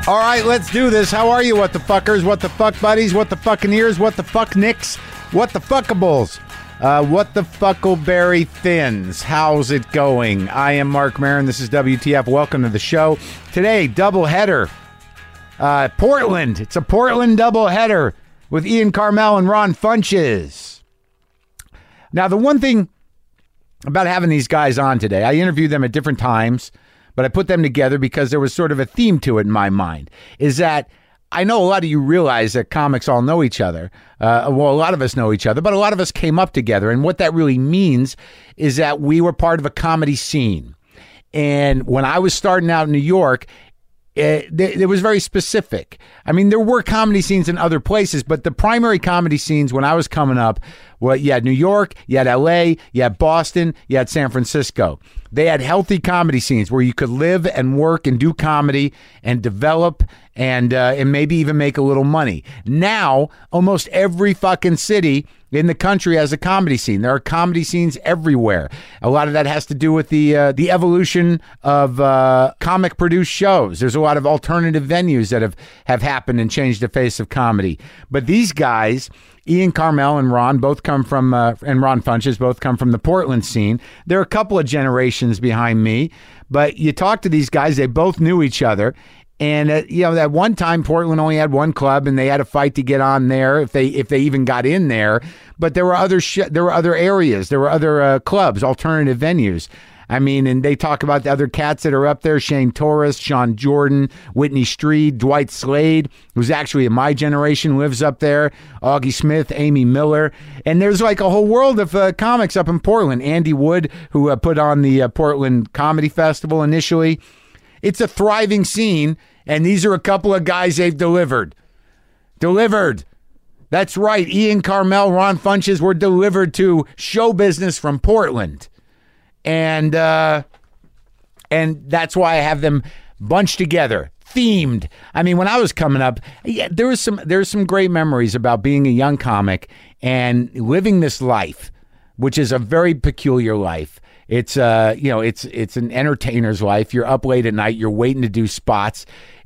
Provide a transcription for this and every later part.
All right, let's do this. How are you, what the fuckers, what the fuck buddies, what the fucking ears, what the fuck nicks, what the fuckables, what the fuckleberry thins? How's it going? I am Mark Maron. This is WTF. Welcome to the show. Today, doubleheader. Portland. It's a Portland doubleheader with Ian Karmel and Ron Funches. Now, the one thing about having these guys on today, I interviewed them at different times, but I put them together because there was sort of a theme to it in my mind, is that I know a lot of you realize that comics all know each other. Well, a lot of us know each other, but a lot of us came up together. And what that really means is that we were part of a comedy scene. And when I was starting out in New York, it was very specific. I mean, there were comedy scenes in other places, but the primary comedy scenes when I was coming up, well, you had New York, you had LA, you had Boston, you had San Francisco. They had healthy comedy scenes where you could live and work and do comedy and develop and maybe even make a little money. Now, almost every fucking city in the country has a comedy scene. There are comedy scenes everywhere. A lot of that has to do with the evolution of comic produced shows. There's a lot of alternative venues that have happened and changed the face of comedy. But these guys, Ian Karmel and Ron, both come from, and Ron Funches, both come from the Portland scene. They're a couple of generations behind me, but you talk to these guys, they both knew each other. And at one time, Portland only had one club, and they had a fight to get on there if they even got in there. But there were other areas, there were other clubs, alternative venues. I mean, and they talk about the other cats that are up there: Shane Torres, Sean Jordan, Whitney Street, Dwight Slade, who's actually in my generation, lives up there. Augie Smith, Amy Miller, and there's like a whole world of comics up in Portland. Andy Wood, who put on the Portland Comedy Festival initially. It's a thriving scene, and these are a couple of guys they've delivered. Delivered. That's right. Ian Karmel, Ron Funches were delivered to show business from Portland. And that's why I have them bunched together, themed. I mean, when I was coming up, there's some great memories about being a young comic and living this life, which is a very peculiar life. It's it's an entertainer's life. You're up late at night. You're waiting to do spots.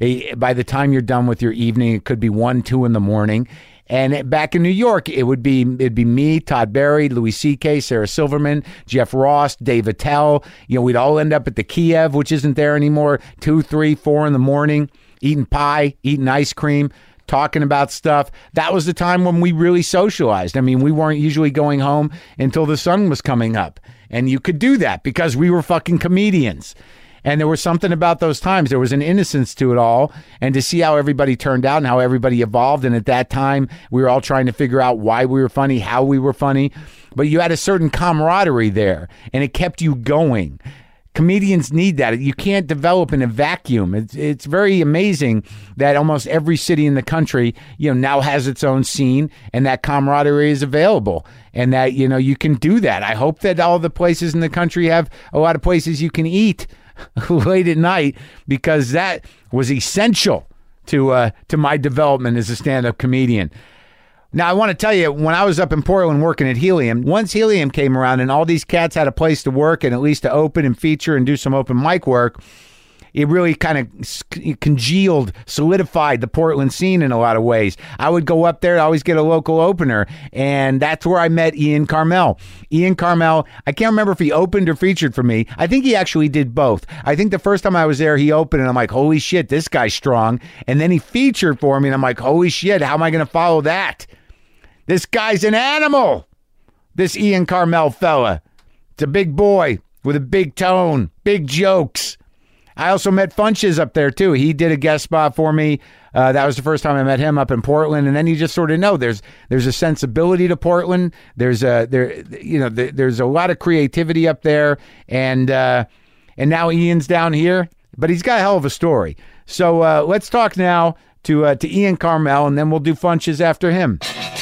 By the time you're done with your evening, it could be 1, 2 in the morning. And back in New York, it'd be me, Todd Barry, Louis C.K., Sarah Silverman, Jeff Ross, Dave Attell. We'd all end up at the Kiev, which isn't there anymore, 2, 3, 4 in the morning, eating pie, eating ice cream, talking about stuff. That was the time when we really socialized. I mean, we weren't usually going home until the sun was coming up. And you could do that because we were fucking comedians. And there was something about those times. There was an innocence to it all. And to see how everybody turned out and how everybody evolved. And at that time, we were all trying to figure out why we were funny, how we were funny. But you had a certain camaraderie there. And it kept you going. Comedians need that. You can't develop in a vacuum. It's very amazing that almost every city in the country, now has its own scene, and that camaraderie is available, and that you can do that. I hope that all the places in the country have a lot of places you can eat late at night, because that was essential to my development as a stand-up comedian. Now, I want to tell you, when I was up in Portland working at Helium, once Helium came around and all these cats had a place to work and at least to open and feature and do some open mic work, it really kind of congealed, solidified the Portland scene in a lot of ways. I would go up there, always get a local opener, and that's where I met Ian Karmel. Ian Karmel, I can't remember if he opened or featured for me. I think he actually did both. I think the first time I was there, he opened, and I'm like, holy shit, this guy's strong. And then he featured for me, and I'm like, holy shit, how am I going to follow that? This guy's an animal, this Ian Karmel fella. It's a big boy with a big tone, big jokes. I also met Funches up there, too. He did a guest spot for me. That was the first time I met him up in Portland. And then you just sort of know there's a sensibility to Portland. There's a lot of creativity up there. And now Ian's down here, but he's got a hell of a story. So let's talk now to Ian Karmel, and then we'll do Funches after him.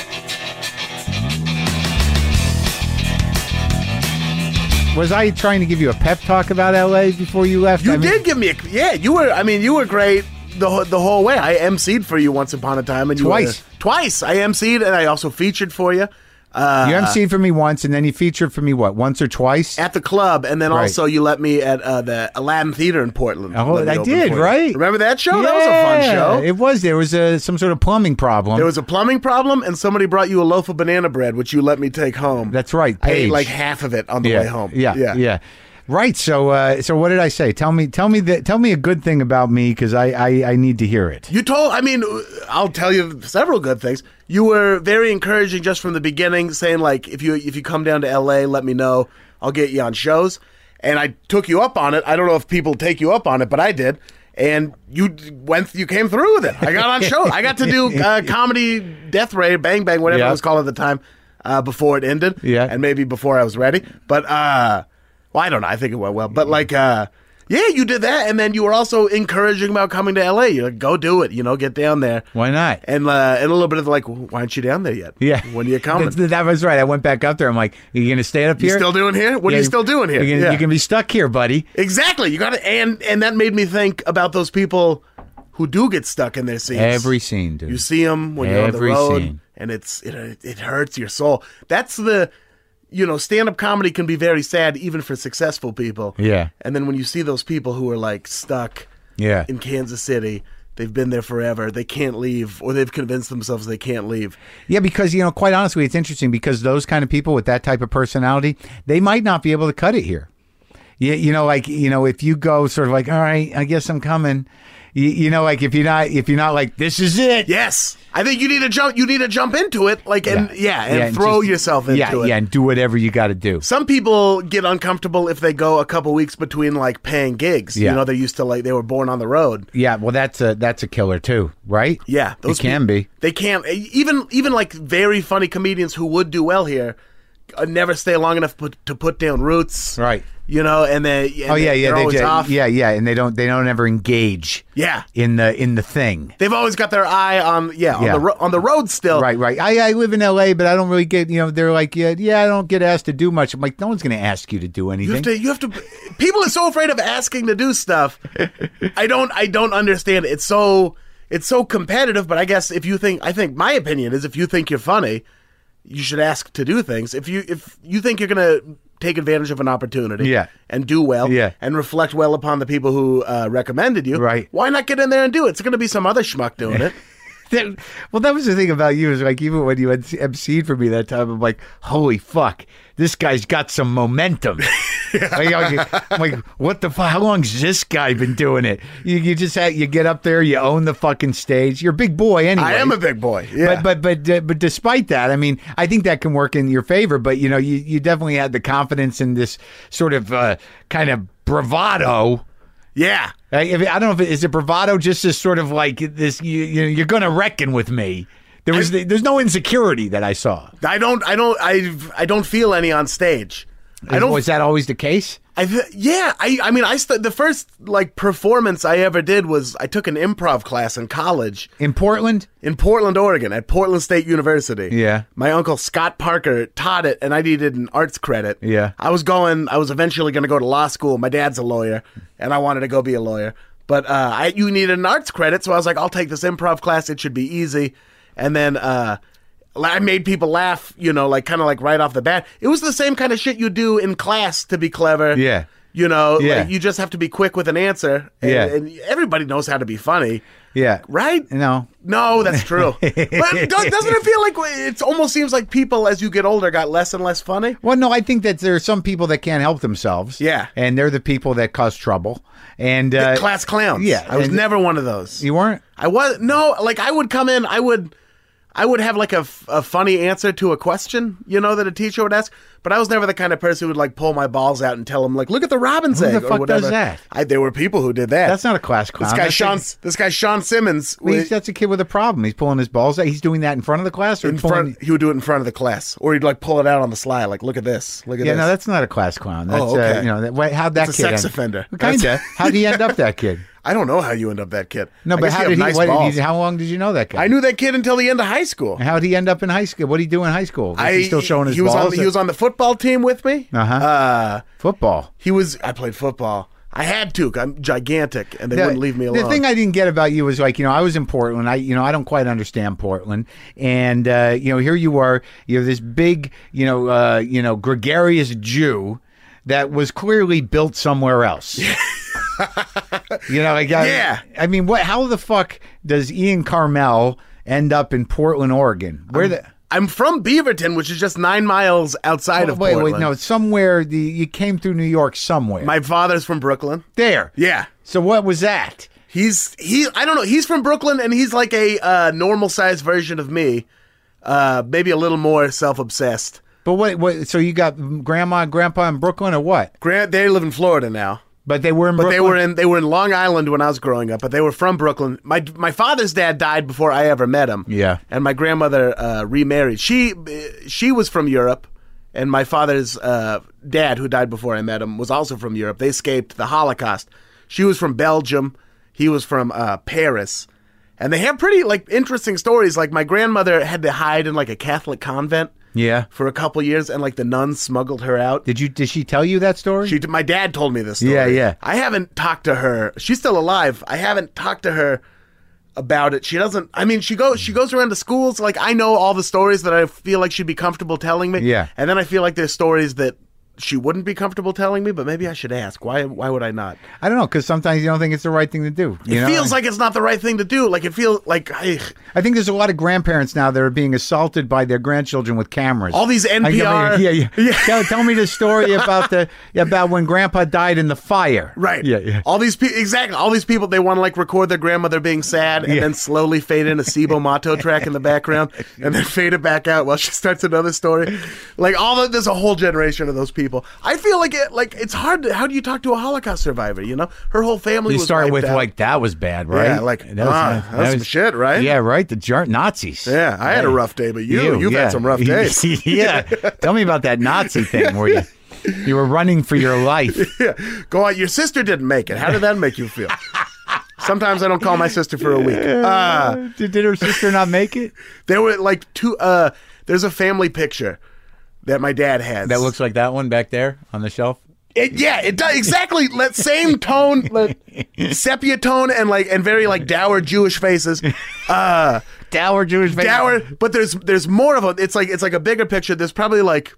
Was I trying to give you a pep talk about LA before you left? You did give me you were great the whole way. I emceed for you once upon a time. And twice. Twice. I emceed, and I also featured for you. You emceed for me once, and then you featured for me, what, once or twice? At the club, and then Right. also you let me at the Aladdin Theater in Portland. Oh, Let me I open did, for you. right? Remember that show? That was a fun show. It was. There was some sort of plumbing problem. There was a plumbing problem, and somebody brought you a loaf of banana bread, which you let me take home. That's right, I ate Paige. like half of it on the way home. Yeah. Right. So, so what did I say? Tell me a good thing about me, because I need to hear it. I'll tell you several good things. You were very encouraging just from the beginning, saying like, if you come down to LA, let me know. I'll get you on shows. And I took you up on it. I don't know if people take you up on it, but I did. And you came through with it. I got on shows. I got to do comedy Death Ray, Bang Bang, whatever it was called at the time, before it ended. Yeah. And maybe before I was ready. But, well, I don't know. I think it went well. But like, yeah, you did that, and then you were also encouraging about coming to LA. You're like, go do it, get down there. Why not? And a little bit of like, why aren't you down there yet? Yeah. When are you coming? That was right. I went back up there. I'm like, are you going to stay up You here? still doing here? What are you still doing here? You're going to be stuck here, buddy. Exactly. You got to, and that made me think about those people who do get stuck in their scenes. Every scene, dude. You see them when you're on the Every road, scene. and it hurts your soul. That's the. Stand-up comedy can be very sad even for successful people. Yeah. And then when you see those people who are like stuck in Kansas City, they've been there forever, they can't leave, or they've convinced themselves they can't leave. Yeah, because, quite honestly, it's interesting because those kind of people with that type of personality, they might not be able to cut it here. Yeah, if you go sort of like, all right, I guess I'm coming. Like if you're not like, this is it. Yes. I think you need to jump into it, like, and throw yourself into it. Yeah, and do whatever you got to do. Some people get uncomfortable if they go a couple weeks between like paying gigs. Yeah. They're used to they were born on the road. Yeah, well, that's a killer too, right? Yeah, it can be. They can't even like very funny comedians who would do well here never stay long enough to put down roots. Right. And they're always off. And they don't ever engage. Yeah. In the thing. They've always got their eye on the road still. Right. I live in LA, but I don't really get, they're like, I don't get asked to do much. I'm like, no one's going to ask you to do anything. You have to people are so afraid of asking to do stuff. I don't understand it. It's so competitive, but I guess I think my opinion is if you think you're funny, you should ask to do things. If you think you're going to take advantage of an opportunity and do well and reflect well upon the people who recommended you, right. Why not get in there and do it? It's going to be some other schmuck doing it. Well, that was the thing about you, is like, even when you emceed for me that time, I'm like, holy fuck, this guy's got some momentum. I'm like, what the fuck? How long's this guy been doing it? You just you get up there, you own the fucking stage. You're a big boy anyway. I am a big boy. Yeah. But despite that, I mean, I think that can work in your favor. But you definitely had the confidence in this sort of kind of bravado. Yeah. I don't know if is it bravado, just as sort of like this. You're going to reckon with me. There's no insecurity that I saw. I don't feel any on stage. Was that always the case? The first like performance I ever did was I took an improv class in college. In Portland? In Portland, Oregon, at Portland State University. Yeah. My uncle Scott Parker taught it, and I needed an arts credit. Yeah. I was eventually going to go to law school. My dad's a lawyer, and I wanted to go be a lawyer. But you needed an arts credit, so I was like, I'll take this improv class. It should be easy. And then I made people laugh, like kind of like right off the bat. It was the same kind of shit you do in class to be clever. Yeah. Like you just have to be quick with an answer. And everybody knows how to be funny. Yeah. Right? No, that's true. But doesn't it feel like it almost seems like people as you get older got less and less funny? Well, no, I think that there are some people that can't help themselves. Yeah. And they're the people that cause trouble. And class clowns. Yeah. I was never one of those. You weren't? I was. No, like I would come in, I would have like a funny answer to a question, that a teacher would ask. But I was never the kind of person who would like pull my balls out and tell them like, look at the robin's egg. Who the fuck or whatever. does that? There were people who did that. That's not a class clown. This guy Sean Simmons. That's a kid with a problem. He's pulling his balls out. He's doing that in front of the class, or he would do it in front of the class, or he'd like pull it out on the sly, like look at this, look at this. Yeah, no, that's not a class clown. That's okay. How'd that it's kid a sex end? offender. Kinda. How'd he end up that kid? I don't know how you end up that kid. No, but how long did you know that guy? I knew that kid until the end of high school. How did he end up in high school? What did he do in high school? Was he still showing his balls? He was on the football team with me. Football. I played football. I had to. I'm gigantic, and they wouldn't leave me alone. The thing I didn't get about you was like, I was in Portland. I don't quite understand Portland, and here you are. You're this big, gregarious Jew that was clearly built somewhere else. Yeah. I mean, how the fuck does Ian Carmel end up in Portland, Oregon? I'm from Beaverton, which is just 9 miles outside of Portland. Wait, no, somewhere you came through New York somewhere. My father's from Brooklyn. There. Yeah. So what was that? I don't know. He's from Brooklyn, and he's like a normal sized version of me. Maybe a little more self-obsessed. But what? So you got grandma and grandpa in Brooklyn, or what? They live in Florida now. But they were in Brooklyn? They were in Long Island when I was growing up, but they were from Brooklyn. My father's dad died before I ever met him. Yeah. And my grandmother remarried. She was from Europe, and my father's dad, who died before I met him, was also from Europe. They escaped the Holocaust. She was from Belgium. He was from Paris. And they have pretty interesting stories. Like my grandmother had to hide in a Catholic convent. Yeah. For a couple years, and the nuns smuggled her out. Did she tell you that story? My dad told me this story. Yeah. I haven't talked to her. She's still alive. I haven't talked to her about it. She doesn't. I mean, she goes around to schools. I know all the stories that I feel like she'd be comfortable telling me. Yeah. And then I feel like there's stories that she wouldn't be comfortable telling me, but maybe I should ask. Why would I not? I don't know, because sometimes you don't think it's the right thing to do. It feels like it's not the right thing to do. It feels like... I think there's a lot of grandparents now that are being assaulted by their grandchildren with cameras. All these NPR... Yeah. Tell me the story about when Grandpa died in the fire. Right. Yeah. All these people, exactly. All these people, they want to record their grandmother being sad and then slowly fade in a Cibo Matto track in the background and then fade it back out while she starts another story. There's a whole generation of those people. I feel like it's hard. How do you talk to a Holocaust survivor? Her whole family. You was start with out. That was bad, right? Yeah, that was some shit, right? Yeah, right. The Nazis. Yeah, I had a rough day, but you've had some rough days. Yeah, tell me about that Nazi thing where you were running for your life. Yeah, go on. Your sister didn't make it. How did that make you feel? Sometimes I don't call my sister for a week. Did her sister not make it? There were two. There's a family picture that my dad has. That looks like that one back there on the shelf? It does exactly. That same tone, sepia tone, and very dour Jewish faces. Dour Jewish faces. Dour, but there's more of a. It's like a bigger picture. There's probably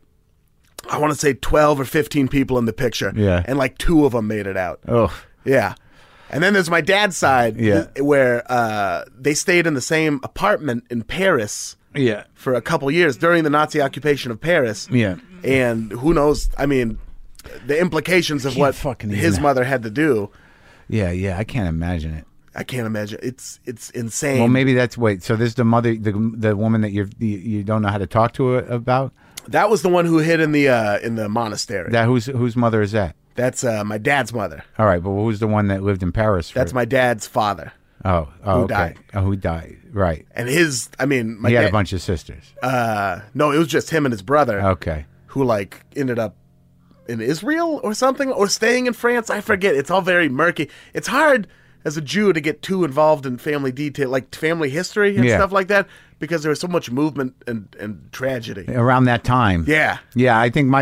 I want to say 12 or 15 people in the picture. Yeah. And 2 of them made it out. Oh. Yeah. And then there's my dad's side. Yeah. Where they stayed in the same apartment in Paris. Yeah. For a couple years during the Nazi occupation of Paris. Yeah. And who knows, I mean, the implications of what his mother had to do. Yeah, I can't imagine it. I can't imagine. It's insane. Well, maybe that's so this is the mother, the woman that you don't know how to talk to her about? That was the one who hid in the monastery. Whose mother is that? That's my dad's mother. All right, but who's the one that lived in Paris? That's my dad's father. Who okay. Died. Who died? Right. And he had a bunch of sisters. No, it was just him and his brother. Okay. Who ended up in Israel or something, or staying in France. I forget. It's all very murky. It's hard as a Jew to get too involved in family detail, family history and stuff like that, because there was so much movement and tragedy around that time. Yeah. I think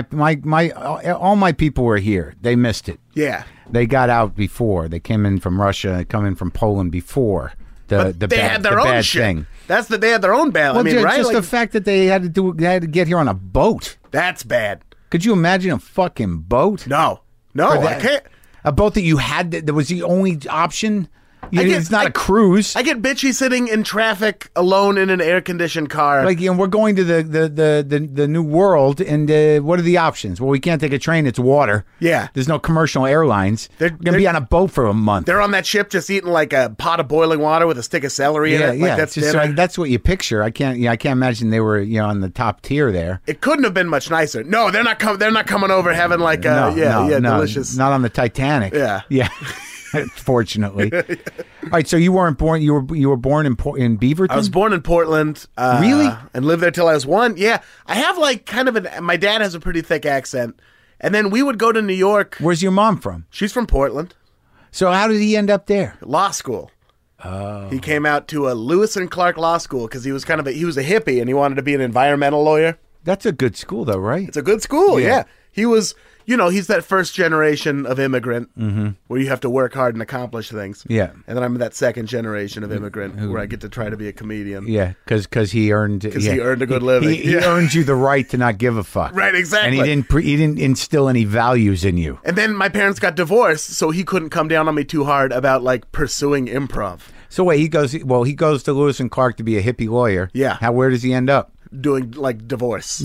all my people were here. They missed it. Yeah. They got out before. They came in from Russia, come in from Poland before the had their own shit. Thing. They had their own bad. Well, right? Just the fact that they had to get here on a boat. That's bad. Could you imagine a fucking boat? No, I can't. A boat that you had that was the only option. It's not a cruise. I get bitchy sitting in traffic alone in an air-conditioned car. We're going to the new world, and what are the options? Well, we can't take a train. It's water. Yeah. There's no commercial airlines. They're going to be on a boat for a month. They're on that ship just eating a pot of boiling water with a stick of celery in it. Yeah, that's what you picture. I can't imagine they were on the top tier there. It couldn't have been much nicer. No, they're not coming over having delicious. Not on the Titanic. Yeah. Fortunately. All right, so you weren't born. You were born in Beaverton. I was born in Portland. Really? And lived there till I was 1. Yeah, I have my dad has a pretty thick accent, and then we would go to New York. Where's your mom from? She's from Portland. So how did he end up there? Law school. Oh. He came out to a Lewis and Clark Law School because he was he was a hippie and he wanted to be an environmental lawyer. That's a good school, though, right? It's a good school, Yeah. yeah. He was, he's that first generation of immigrant where you have to work hard and accomplish things. Yeah. And then I'm that second generation of immigrant where I get to try to be a comedian. Yeah, because he earned he earned a good living. He Yeah. earned you the right to not give a fuck. Right, exactly. And he didn't instill any values in you. And then my parents got divorced, so he couldn't come down on me too hard about like pursuing improv, So wait, he goes to Lewis and Clark to be a hippie lawyer. Yeah. Where does he end up? doing like divorce.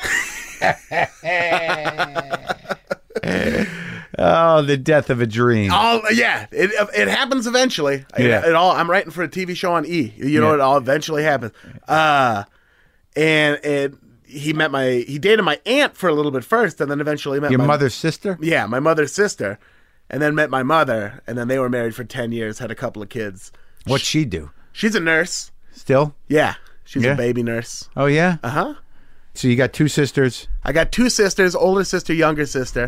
Oh, the death of a dream. It happens eventually. Yeah. I'm writing for a TV show on E. It all eventually happens. And he dated my aunt for a little bit first, and then eventually met Your my mother's sister? Yeah, my mother's sister, and then met my mother, and then they were married for 10 years, had a couple of kids. What's she do? She's a nurse. Still? Yeah, she's Yeah. a baby nurse. Oh, yeah? Uh-huh. So you got two sisters. I got two sisters, older sister, younger sister.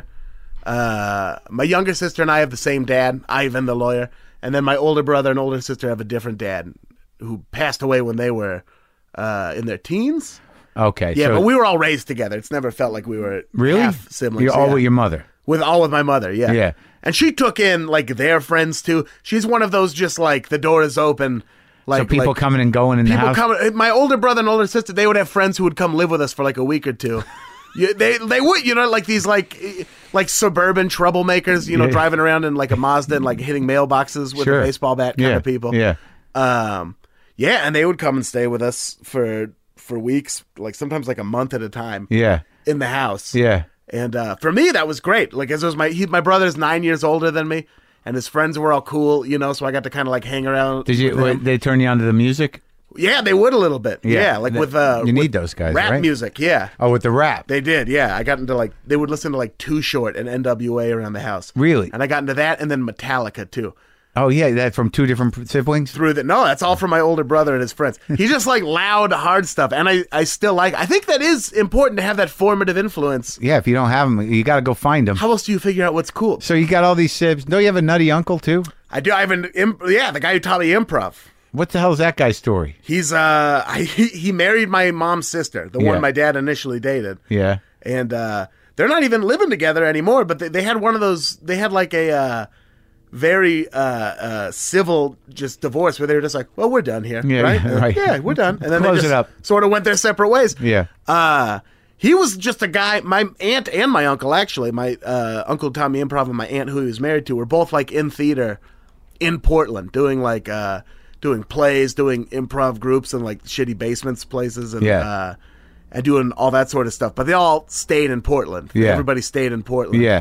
My younger sister and I have the same dad, Ivan the lawyer, and then my older brother and older sister have a different dad who passed away when they were in their teens. Okay. Yeah, so but we were all raised together. It's never felt like we were really? half siblings. You're all yeah. with your mother. With my mother, yeah. Yeah. And she took in like their friends too. She's one of those just like the door is open. Like So people like, coming and going in the people house? coming. My older brother and older sister, they would have friends who would come live with us for like a week or two. Yeah, they would, like these like suburban troublemakers, Yeah. driving around in like a Mazda and like hitting mailboxes with Sure. a baseball bat kind Yeah. of people. Yeah. Yeah, and they would come and stay with us for weeks, like sometimes like a month at a time Yeah. in the house. Yeah. And for me, that was great. Like, as it was my brother's 9 years older than me, and his friends were all cool, so I got to kind of like hang around. Did with them. they turn you on to the music? Yeah, they would a little bit. Yeah, like with you need with those guys, rap right? music. Yeah, Oh, with the rap. they did. Yeah, I got into like they would listen to like Too Short and NWA around the house. Really? And I got into that, and then Metallica too. Oh, yeah, that from two different siblings? No, that's all from my older brother and his friends. He's just like loud, hard stuff, and I still I think that is important to have that formative influence. Yeah, if you don't have them, you got to go find them. How else do you figure out what's cool? So you got all these sibs. Don't you have a nutty uncle, too? I do. I have the guy who taught me improv. What the hell is that guy's story? He's he married my mom's sister, the Yeah. one my dad initially dated. Yeah. And they're not even living together anymore, but they had one of those, they had like a very civil just divorce where they were just like, well, we're done here. Yeah, right? yeah, right. Yeah, we're done. And then Close they just it up. sort of went their separate ways. Yeah. He was just a guy, my aunt and my uncle, actually, my uncle Tommy Improv and my aunt who he was married to were both like in theater in Portland doing like, doing plays, doing improv groups in like shitty basements places and and doing all that sort of stuff. But they all stayed in Portland. Yeah. Everybody stayed in Portland. Yeah.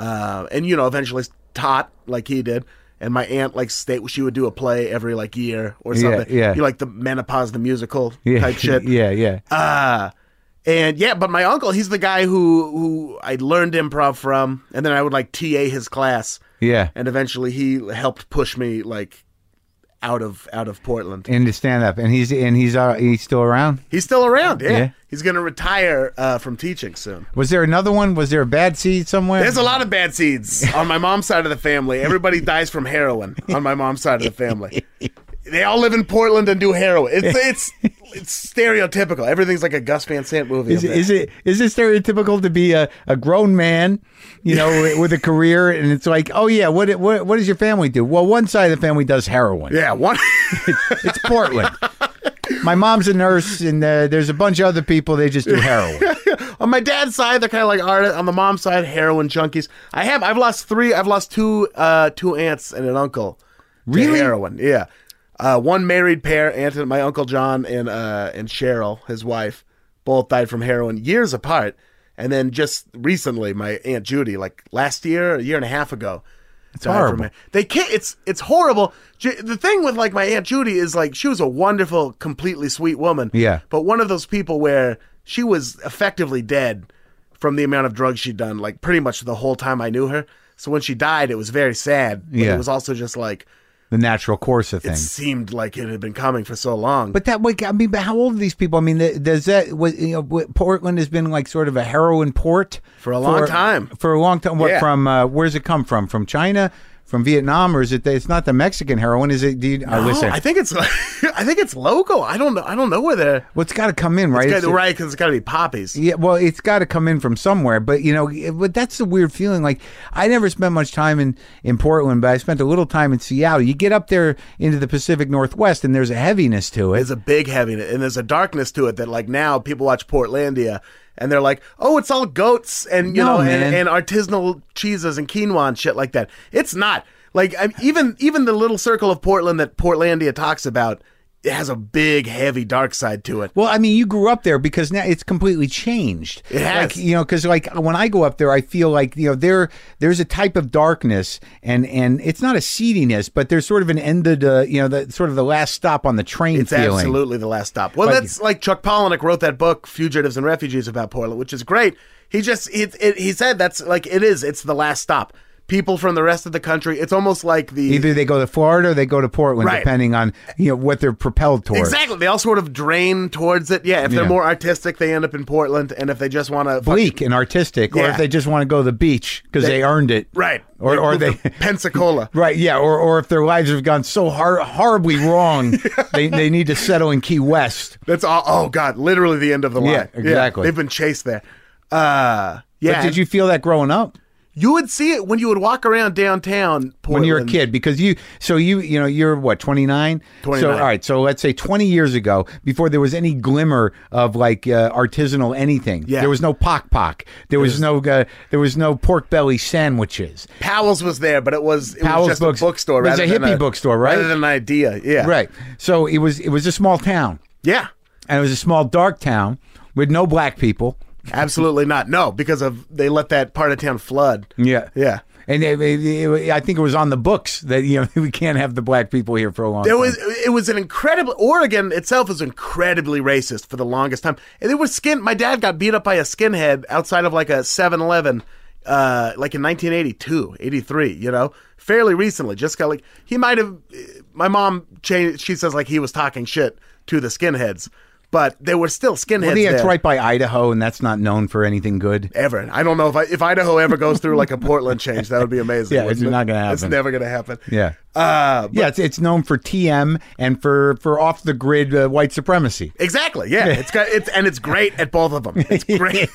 And eventually taught like he did. And my aunt like she would do a play every like year or something. Yeah. You like the Menopause the Musical Yeah. type shit. Yeah, yeah. And yeah, but my uncle, he's the guy who I learned improv from, and then I would like TA his class. Yeah. And eventually he helped push me like out of Portland. Into stand up. And he's still around? He's still around, yeah. Yeah. He's going to retire from teaching soon. Was there another one? Was there a bad seed somewhere? There's a lot of bad seeds on my mom's side of the family. Everybody dies from heroin on my mom's side of the family. They all live in Portland and do heroin. It's stereotypical. Everything's like a Gus Van Sant movie. Is it stereotypical to be a grown man, with a career, and it's like, oh yeah, what does your family do? Well, one side of the family does heroin. Yeah, one. It's Portland. My mom's a nurse, and there's a bunch of other people. They just do heroin. On my dad's side, they're kind of like artists. On the mom's side, heroin junkies. I've lost three. I've lost two aunts and an uncle. Really? To heroin. Yeah. One married pair, my uncle John and Cheryl, his wife, both died from heroin years apart. And then just recently, my Aunt Judy, like last year, a year and a half ago, died horrible. from it. They can't. It's horrible. The thing with like my Aunt Judy is like she was a wonderful, completely sweet woman. Yeah. But one of those people where she was effectively dead from the amount of drugs she'd done, like pretty much the whole time I knew her. So when she died, it was very sad. But Yeah. it was also just like, The natural course of it things. seemed like it had been coming for so long. But but how old are these people? I mean, does that Portland has been like sort of a heroin port For a long time. For a long time. What Yeah. from? Where's it come from? From China? from Vietnam, or is it? It's not the Mexican heroin, is it? Listen, I think it's I think it's local. I don't know where they're. Well, it's got to come in, right? Right, because it's got to be poppies. Yeah, well, it's got to come in from somewhere. But but that's the weird feeling. Like, I never spent much time in Portland, but I spent a little time in Seattle. You get up there into the Pacific Northwest, and there's a heaviness to it. There's a big heaviness, and there's a darkness to it that, like, now people watch Portlandia. And they're like, oh, it's all goats and and artisanal cheeses and quinoa and shit like that. It's not. Like, even the little circle of Portland that Portlandia talks about, it has a big, heavy, dark side to it. Well, I mean, you grew up there because now it's completely changed. It has. Because when I go up there, I feel like, there's a type of darkness, and it's not a seediness, but there's sort of an ended, the sort of the last stop on the train it's feeling. Absolutely the last stop. Well, that's like Chuck Palahniuk wrote that book, Fugitives and Refugees, about Portland, which is great. He said that's like, it's the last stop. People from the rest of the country, it's almost like either they go to Florida or they go to Portland, right, depending on what they're propelled towards. Exactly, they all sort of drain towards it. Yeah, if they're more artistic, they end up in Portland, and if they just want to bleak and artistic, or if they just want to go to the beach because they earned it, right? Or they Pensacola, right? Yeah, or if their lives have gone so horribly wrong, they need to settle in Key West. That's all. Oh God, literally the end of the line. Yeah, exactly. They've been chased there. But did you feel that growing up? You would see it when you would walk around downtown Portland. When you're a kid, because you're what, 29? 29. So, all right, so let's say 20 years ago, before there was any glimmer of like artisanal anything. Yeah. There was no Pock. There was no pork belly sandwiches. Powell's was there, but it was just Books. a bookstore. It was a hippie bookstore, right? Rather than an idea, yeah. Right. So it was a small town. Yeah. And it was a small, dark town with no black people. Absolutely not. No, because they let that part of town flood. Yeah. Yeah. And I think it was on the books that we can't have the black people here for a long time. It was an incredible. Oregon itself was incredibly racist for the longest time. And there was my dad got beat up by a skinhead outside of like a 7-Eleven, like in 1982, 83. Fairly recently. Just got he might have. My mom changed. She says like he was talking shit to the skinheads. But there were still skinheads there. It's right by Idaho, and that's not known for anything good. Ever. I don't know if Idaho ever goes through like a Portland change. That would be amazing. Yeah, it's not going to happen. It's never going to happen. Yeah. It's known for TM and for off the grid white supremacy. Exactly. Yeah. It's great at both of them. It's great.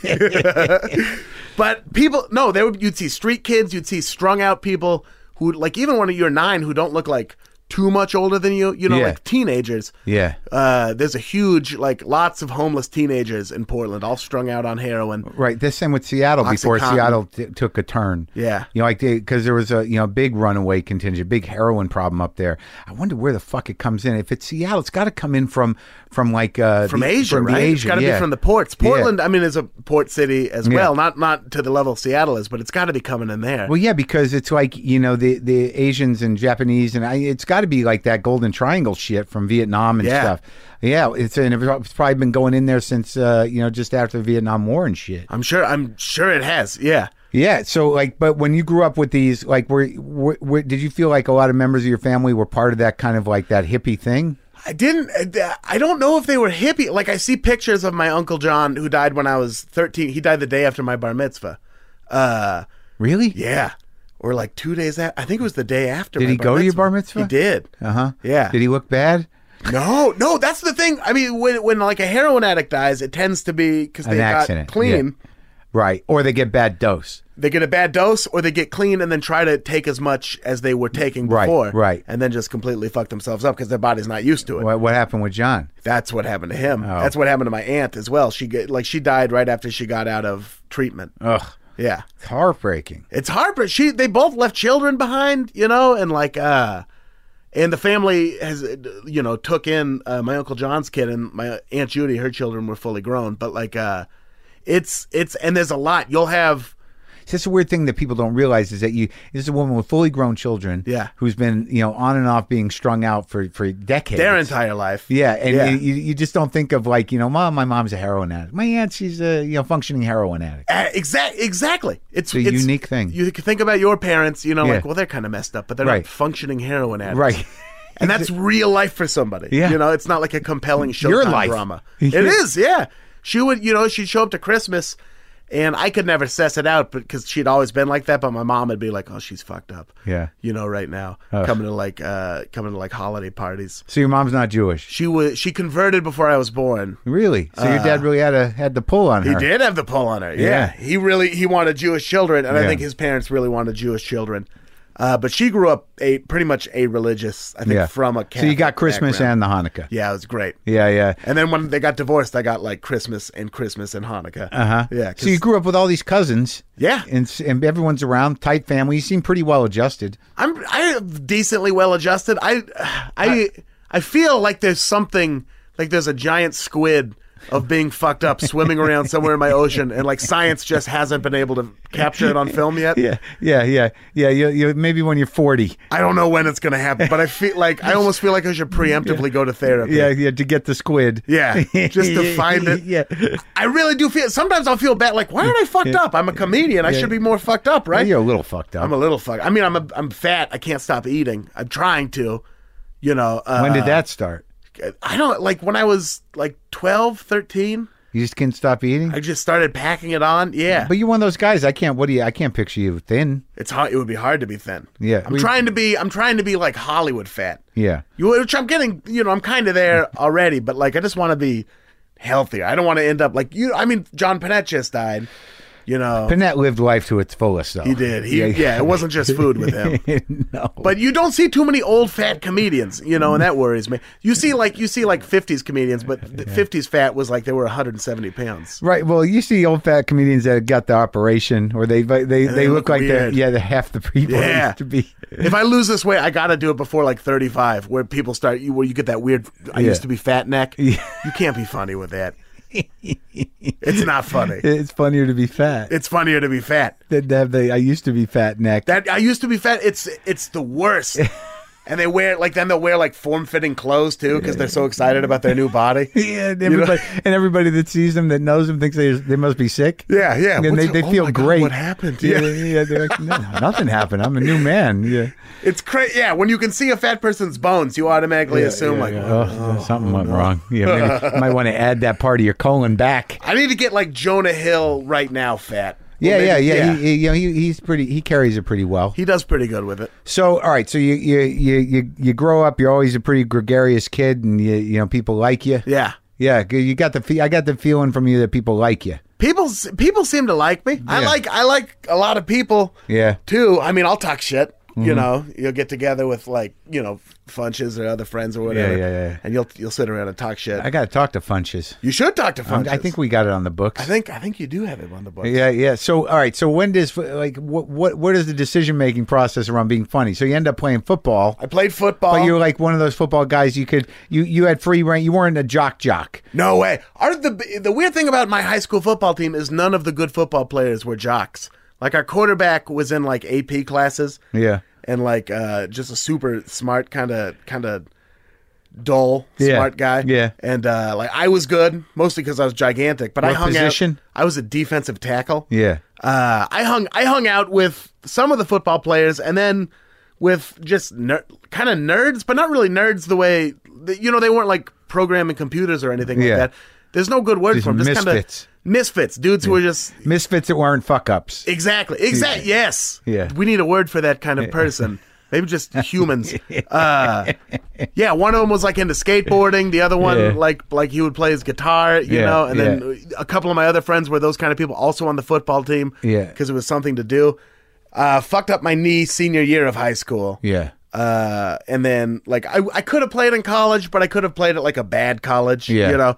But people, you'd see street kids, you'd see strung out people who, like, even when you're 9, who don't look like too much older than you, like teenagers. Yeah. There's a huge, like, lots of homeless teenagers in Portland, all strung out on heroin. Right. This same with Seattle before Seattle took a turn. Yeah. Because there was a big runaway contingent, big heroin problem up there. I wonder where the fuck it comes in. If it's Seattle, it's got to come in from Asia, right? It's got to be from the ports. Portland, I mean, is a port city as well. Not to the level Seattle is, but it's got to be coming in there. Well, yeah, because it's like the Asians and Japanese, and it's got to be like that Golden Triangle shit from Vietnam and stuff. Yeah, it's probably been going in there since just after the Vietnam War and shit. I'm sure it has. Yeah. Yeah. So but when you grew up with these, like, did you feel like a lot of members of your family were part of that kind of like that hippie thing? I don't know if they were hippie. Like, I see pictures of my Uncle John, who died when I was 13. He died the day after my bar mitzvah. Really? Yeah. Or like 2 days after. I think it was the day after. Did he go to your bar mitzvah? He did. Yeah. Did he look bad? No, that's the thing. I mean, when like a heroin addict dies, it tends to be because they got clean. Yeah. Right. Or they get bad dose. They get a bad dose, or they get clean and then try to take as much as they were taking before. Right. And then just completely fuck themselves up because their body's not used to it. What happened with John? That's what happened to him. Oh. That's what happened to my aunt as well. She died right after she got out of treatment. Ugh. Yeah. It's heartbreaking. It's heartbreaking. They both left children behind, and like, and the family has, took in my Uncle John's kid, and my Aunt Judy, her children were fully grown. But like, it's and there's a lot. You'll have. It's just a weird thing that people don't realize is that this is a woman with fully grown children, who's been on and off being strung out for decades, their entire life. Yeah, and you just don't think of like Mom. My mom's a heroin addict. My aunt, she's a functioning heroin addict. Exactly. It's a unique thing. You can think about your parents. Like, well, they're kind of messed up, but they're not functioning heroin addicts, right? And that's real life for somebody. Yeah. It's not like a compelling Showtime Your life. drama. It is. Yeah. She would, she'd show up to Christmas. And I could never suss it out because she'd always been like that. But my mom would be like, "Oh, she's fucked up." Yeah. Right now, coming to like holiday parties. So your mom's not Jewish? She converted before I was born. Really? So your dad really had the pull on her? He did have the pull on her. Yeah. He wanted Jewish children, and I think his parents really wanted Jewish children. But she grew up pretty much a religious, I think, from a Catholic So you got Christmas background. and the Hanukkah. Yeah, it was great. Yeah. And then when they got divorced, I got like Christmas and Hanukkah. Yeah. So you grew up with all these cousins. Yeah. And everyone's around, tight family. You seem pretty well adjusted. I'm decently well adjusted. I feel like there's something, like there's a giant squid of being fucked up swimming around somewhere in my ocean, and like science just hasn't been able to capture it on film yet. Yeah. You maybe when you're 40. I don't know when it's gonna happen, but I almost feel like I should preemptively go to therapy. Yeah, to get the squid. Yeah, just to find it. Yeah. I really do feel. Sometimes I'll feel bad. Like, why aren't I fucked up? I'm a comedian. I should be more fucked up, right? Well, you're a little fucked up. I'm a little fucked. I mean, I'm fat. I can't stop eating. I'm trying to. When did that start? I don't, like when I was like 12, 13. You just can't stop eating? I just started packing it on. Yeah. But you're one of those guys. I can't picture you thin. It's hard. It would be hard to be thin. Yeah. I'm trying to be like Hollywood fat. Yeah. Which I'm getting, I'm kind of there already, but like I just want to be healthier. I don't want to end up like John Panette just died. Panette lived life to its fullest, though. He did. It wasn't just food with him. No. But you don't see too many old fat comedians, and that worries me. You see like 50s comedians, but the 50s fat was like they were 170 pounds. Right. Well, you see old fat comedians that got the operation, or they look like weird. they're half the people they used to be. If I lose this weight, I got to do it before like 35, where people where you get that weird. I used to be fat neck. You can't be funny with that. It's not funny. It's funnier to be fat. It's funnier to be fat. Than to have I used to be fat neck. That I used to be fat. It's the worst. And they'll wear form-fitting clothes too because they're so excited about their new body. Yeah, and everybody that sees them, that knows them, thinks they must be sick. Yeah. And they feel great. God, what happened? Yeah. They're like, no, nothing happened. I'm a new man. Yeah. It's crazy. Yeah, when you can see a fat person's bones, you automatically assume something went wrong. Yeah, maybe you might want to add that part of your colon back. I need to get like Jonah Hill right now fat. Yeah. He's pretty. He carries it pretty well. He does pretty good with it. So, all right. So you grow up. You're always a pretty gregarious kid, and people like you. Yeah. Yeah. I got the feeling from you that people like you. People seem to like me. Yeah. I like a lot of people. Yeah. Too. I mean, I'll talk shit. You'll get together with Funches or other friends or whatever. Yeah. And you'll sit around and talk shit. I got to talk to Funches. You should talk to Funches. I think we got it on the books. I think you do have it on the books. Yeah. So all right. So when does what is the decision making process around being funny? So you end up playing football. I played football. But you're like one of those football guys. You had free reign. You weren't a jock. No way. The weird thing about my high school football team is none of the good football players were jocks. Like our quarterback was in like AP classes. Yeah. And like just a super smart kind of dull smart guy. Yeah. And I was good mostly because I was gigantic. But What I hung position? out. I was a defensive tackle. Yeah. I hung out with some of the football players and then with just kind of nerds, but not really nerds the way they weren't like programming computers or anything like that. There's no good word Just for them. misfits. Misfits, dudes who are just misfits that weren't fuck ups. Exactly. Yes. Yeah. We need a word for that kind of person. Maybe just humans. Yeah. One of them was like into skateboarding. The other one, like he would play his guitar, And then a couple of my other friends were those kind of people, also on the football team. Yeah. Because it was something to do. Fucked up my knee senior year of high school. Yeah. And then I could have played in college, but I could have played at like a bad college. Yeah.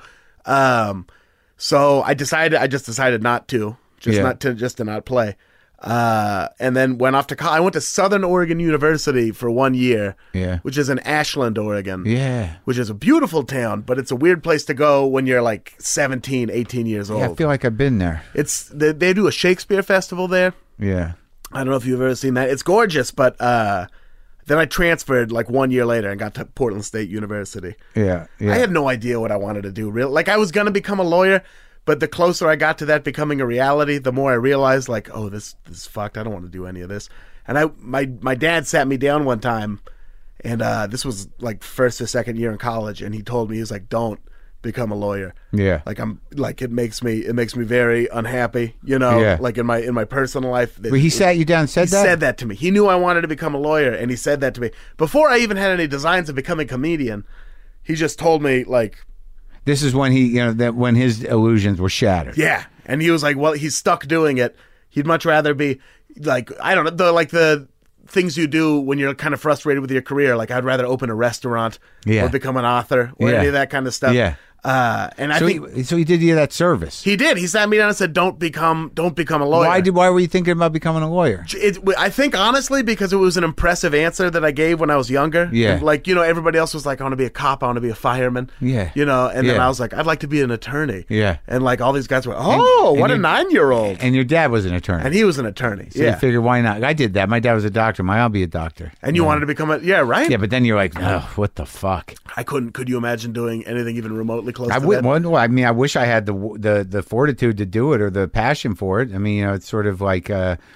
So I just decided not to, to not play. And then went off to college. I went to Southern Oregon University for 1 year, which is in Ashland, Oregon. Yeah. Which is a beautiful town, but it's a weird place to go when you're like 17, 18 years old. Yeah, I feel like I've been there. They do a Shakespeare festival there. Yeah. I don't know if you've ever seen that. It's gorgeous, but then I transferred like 1 year later and got to Portland State University. Yeah. I had no idea what I wanted to do. Like I was going to become a lawyer, but the closer I got to that becoming a reality, the more I realized like, oh, this is fucked. I don't want to do any of this. And my dad sat me down one time, and this was like first or second year in college, and he told me, he was like, don't become a lawyer. Yeah. Like it makes me very unhappy, you know, Yeah. like in my personal life. Well, he sat you down and said He that? said that to me. He knew I wanted to become a lawyer, and he said that to me. Before I even had any designs of becoming a comedian, he just told me, like... This is when when his illusions were shattered. Yeah. And he was like, well, he's stuck doing it. He'd much rather be, like, I don't know, the things you do when you're kind of frustrated with your career. Like, I'd rather open a restaurant or become an author or any of that kind of stuff. Yeah. And I think he did you that service. he did. He sat me down and said, "Don't become a lawyer." Why were you thinking about becoming a lawyer? I think honestly because it was an impressive answer that I gave when I was younger. Yeah. And, like, you know, everybody else was like, "I want to be a cop. I want to be a fireman." Yeah. You know, and then Yeah. I was like, "I'd like to be an attorney." Yeah. And like all these guys were, "Oh, and what a you- 9-year-old!" And your dad was an attorney. And he was an attorney. So you figured, why not? I did that. My dad was a doctor. I'll be a doctor. And you wanted to become right? Yeah, but then you're like, oh, what the fuck? I couldn't. Could you imagine doing anything even remotely close I to wouldn't. that? Well, I mean, I wish I had the fortitude to do it or the passion for it. I mean, you know, it's sort of like,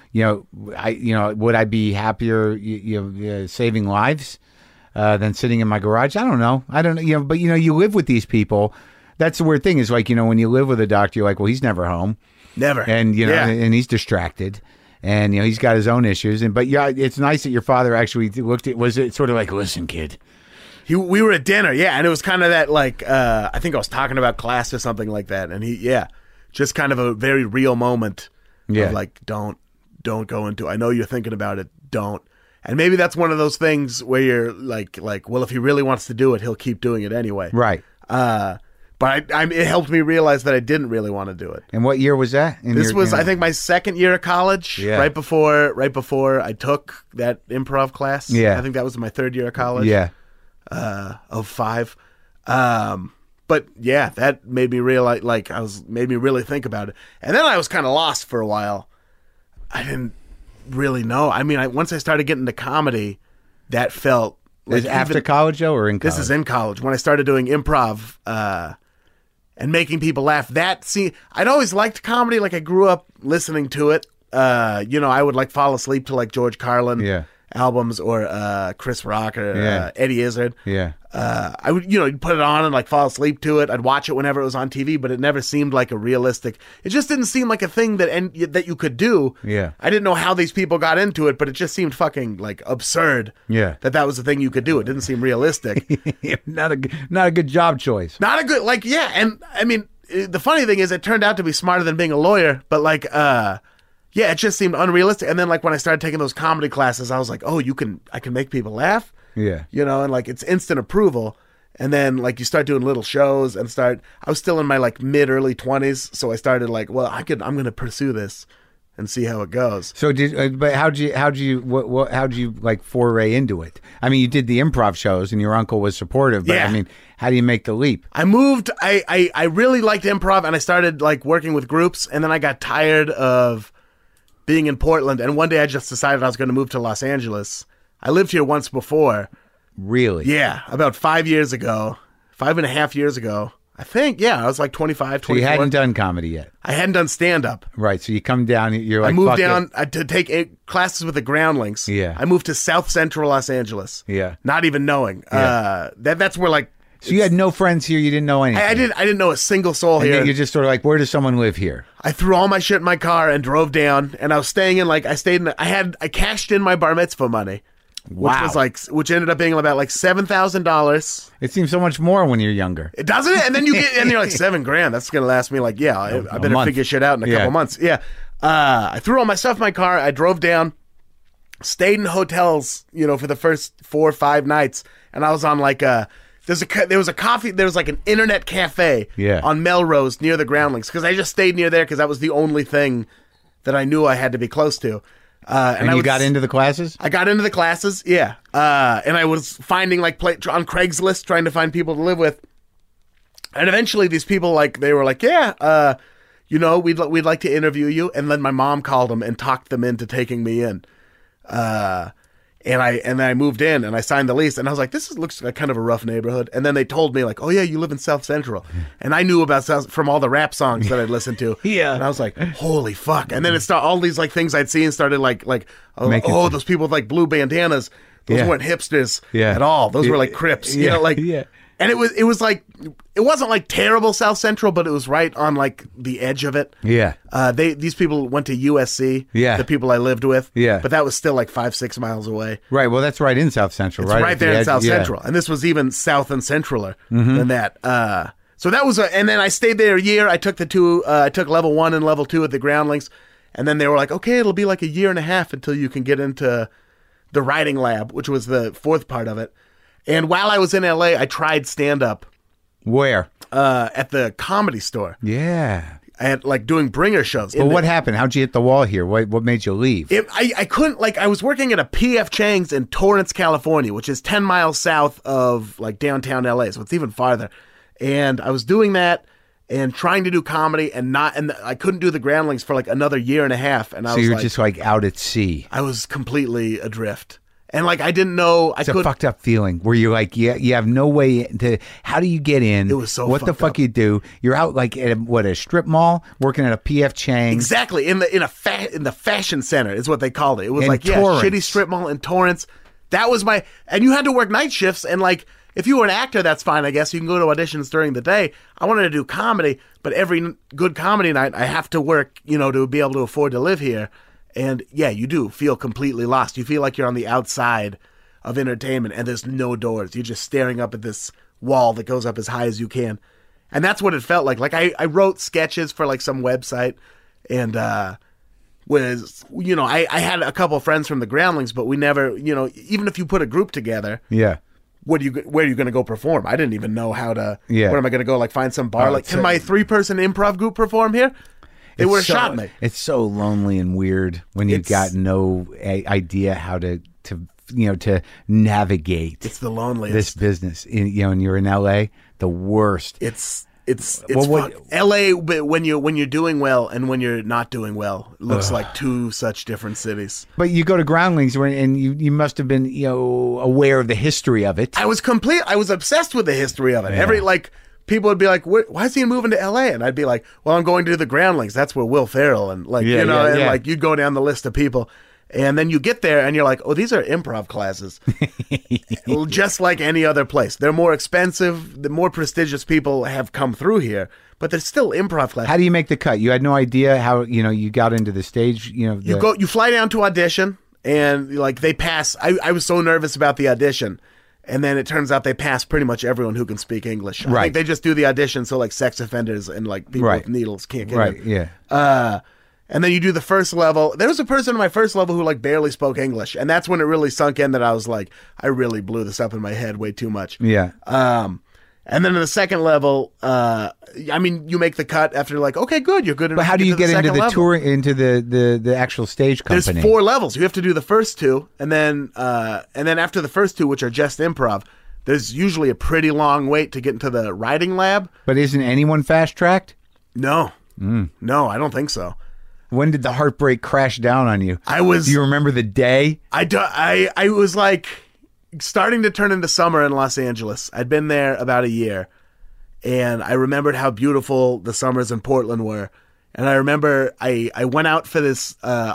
would I be happier, saving lives than sitting in my garage? I don't know. But you live with these people. That's the weird thing is like, when you live with a doctor, you're like, well, he's never home, Never. and and he's distracted. And he's got his own issues, but it's nice that your father actually looked at. Was it sort of like, listen, kid? We were at dinner, and it was kind of that, like, I think I was talking about class or something like that, and just kind of a very real moment of like, don't go into. I know you're thinking about it, don't. And maybe that's one of those things where you're like, well, if he really wants to do it, he'll keep doing it anyway, Right. But it helped me realize that I didn't really want to do it. And what year was that? This was, I think, my second year of college. Yeah. Right before I took that improv class. Yeah. I think that was my third year of college. Yeah. Of 5. But yeah, that made me realize, like, made me really think about it. And then I was kind of lost for a while. I didn't really know. I mean, once I started getting into comedy, that felt like Is it after college though, or in college? this is in college when I started doing improv and making people laugh. I'd always liked comedy. Like, I grew up listening to it. I would like fall asleep to like George Carlin albums or Chris Rock or Eddie Izzard. Yeah. I would, you'd put it on and like fall asleep to it. I'd watch it whenever it was on TV, but it never seemed like a realistic. It just didn't seem like a thing that you could do. Yeah. I didn't know how these people got into it, but it just seemed fucking like absurd. Yeah. That was the thing you could do. It didn't seem realistic. Not a good job choice. Not a good, like, yeah. And I mean, the funny thing is, it turned out to be smarter than being a lawyer, but like, it just seemed unrealistic. And then like when I started taking those comedy classes, I was like, oh, I can make people laugh. Yeah. And like it's instant approval. And then like you start doing little shows and I was still in my like early 20s. So I started like, well, I'm going to pursue this and see how it goes. So but how'd you like foray into it? I mean, you did the improv shows and your uncle was supportive, but I mean, how do you make the leap? I moved, I really liked improv and I started like working with groups, and then I got tired of being in Portland. And one day I just decided I was going to move to Los Angeles. I lived here once before. Really? Yeah, about 5 years ago, 5.5 years ago. I think, I was like 25, 24. So you hadn't done comedy yet? I hadn't done stand-up. Right, so you come down, you're like, I moved fuck down it. to take classes with the Groundlings. Yeah. I moved to South Central Los Angeles. Yeah. Not even knowing. Yeah. That's where like... So you had no friends here, you didn't know anything? I didn't know a single soul and here. then you're just sort of like, where does someone live here? I threw all my shit in my car and drove down, and I was staying in like, I cashed in my bar mitzvah money. Wow. Which ended up being about like $7,000. It seems so much more when you're younger. Doesn't it? And then you're like $7,000. That's gonna last me like I better month. figure shit out in a couple months. Yeah. I threw all my stuff in my car. I drove down, stayed in hotels, for the first 4 or 5 nights, and I was on like there was like an internet cafe on Melrose near the Groundlings, because I just stayed near there because that was the only thing that I knew I had to be close to. And you got into the classes? I got into the classes, yeah. And I was finding like on Craigslist, trying to find people to live with. And eventually these people they were like, we'd like to interview you. And then my mom called them and talked them into taking me in. And then I moved in and I signed the lease, and I was like, this looks like kind of a rough neighborhood. And then they told me like, oh yeah, you live in South Central. And I knew about from all the rap songs that I'd listened to. Yeah. And I was like, holy fuck. And then it started, all these like things I'd seen started like those people with like blue bandanas, those weren't hipsters at all. Those were like Crips. And it was like, it wasn't like terrible South Central, but it was right on like the edge of it. Yeah. These people went to USC. Yeah. The people I lived with. Yeah. But that was still like 5-6 miles away. Right. Well, that's right in South Central, It's right? right At the there in edge. South Yeah. Central. And this was even south and centraler than that. So that was and then I stayed there a year. I took I took level 1 and level 2 at the Groundlings. And then they were like, okay, it'll be like a year and a half until you can get into the writing lab, which was the fourth part of it. And while I was in LA, I tried stand-up Where? at the Comedy Store. Yeah. I had like doing bringer shows. But what happened? How'd you hit the wall here? What made you leave? I couldn't, like, I was working at a P.F. Chang's in Torrance, California, which is 10 miles south of like downtown LA, so it's even farther. And I was doing that and trying to do comedy and I couldn't do the Groundlings for like another year and a half. And I So was you're like, just like out at sea. I was completely adrift. And like, I didn't know It's a fucked up feeling where you're like, you have no way to. How do you get in? It was so What the fucked fuck up. you do? You're out like at a strip mall working at a PF Chang's. Exactly. In the fashion center is what they called it. It was In like, Torrance. shitty strip mall in Torrance. That was and you had to work night shifts. And like, if you were an actor, that's fine, I guess. You can go to auditions during the day. I wanted to do comedy, but every good comedy night, I have to work, to be able to afford to live here. And yeah, you do feel completely lost. You feel like you're on the outside of entertainment and there's no doors. You're just staring up at this wall that goes up as high as you can. And that's what it felt like. Like I wrote sketches for like some website and I had a couple of friends from the Groundlings, but we never, even if you put a group together, Yeah. where are you going to go perform? I didn't even know how to. Yeah. Where am I going to go? Like find some bar? Oh, Like, can my 3-person improv group perform here? They would have shot me. It's so lonely and weird when you've got no idea how to navigate It's the loneliest. this business. And you're in LA, the worst. It's what- LA, but when you're doing well and when you're not doing well, it looks like two such different cities. But you go to Groundlings and you must have been aware of the history of it. I was obsessed with the history of it. People would be like, why is he moving to LA? And I'd be like, well, I'm going to the Groundlings. That's where Will Ferrell and like you'd go down the list of people. And then you get there and you're like, oh, these are improv classes. Just like any other place. They're more expensive. The more prestigious people have come through here, but they're still improv classes. How do you make the cut? You had no idea how, you got into the stage, You fly down to audition and like they pass. I was so nervous about the audition. And then it turns out they pass pretty much everyone who can speak English. I think they just do the audition so like sex offenders and like people with needles can't get in. Right, yeah. And then you do the first level. There was a person in my first level who like barely spoke English. And that's when it really sunk in that I was like, I really blew this up in my head way too much. Yeah. And then in the second level, you make the cut after like, okay, good, you're good enough. But how do you get into the level. tour, into the actual stage company? There's 4 levels. You have to do the first 2, and then after the first 2, which are just improv, there's usually a pretty long wait to get into the writing lab. But isn't anyone fast-tracked? No. No, I don't think so. When did the heartbreak crash down on you? Do you remember the day? I was like starting to turn into summer in Los Angeles. I'd been there about a year, and I remembered how beautiful the summers in Portland were. And I remember I went out for this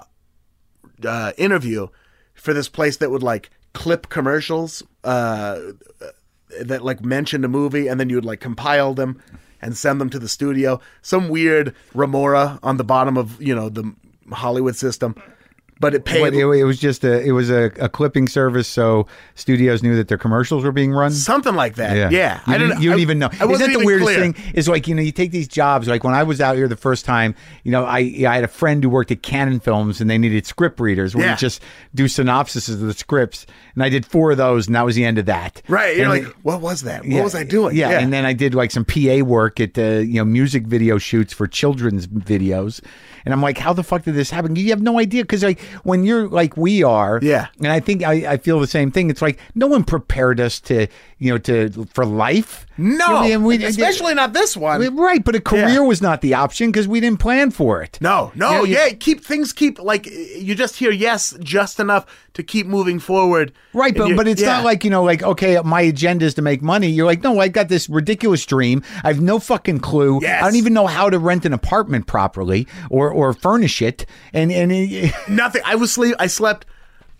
interview for this place that would like clip commercials that like mentioned a movie, and then you would like compile them and send them to the studio. Some weird remora on the bottom of the Hollywood system. But it paid. It was just a clipping service, so studios knew that their commercials were being run. Something like that. Yeah. You didn't even know. Isn't that the weirdest thing? Is like you take these jobs. Like when I was out here the first time, I had a friend who worked at Canon Films, and they needed script readers where you just do synopsises of the scripts. And I did 4 of those, and that was the end of that. Right. You're like, what was that? What was I doing? Yeah. And then I did like some PA work at music video shoots for children's videos. And I'm like, how the fuck did this happen? You have no idea, because like when you're like we are, and I think I feel the same thing. It's like no one prepared us to for life. No, especially not this one. Right, but a career was not the option because we didn't plan for it. No, keep like you just hear yes just enough to keep moving forward. Right, but it's not like okay, my agenda is to make money. You're like, no, I got this ridiculous dream. I have no fucking clue. Yes. I don't even know how to rent an apartment properly or furnish it. And nothing. I slept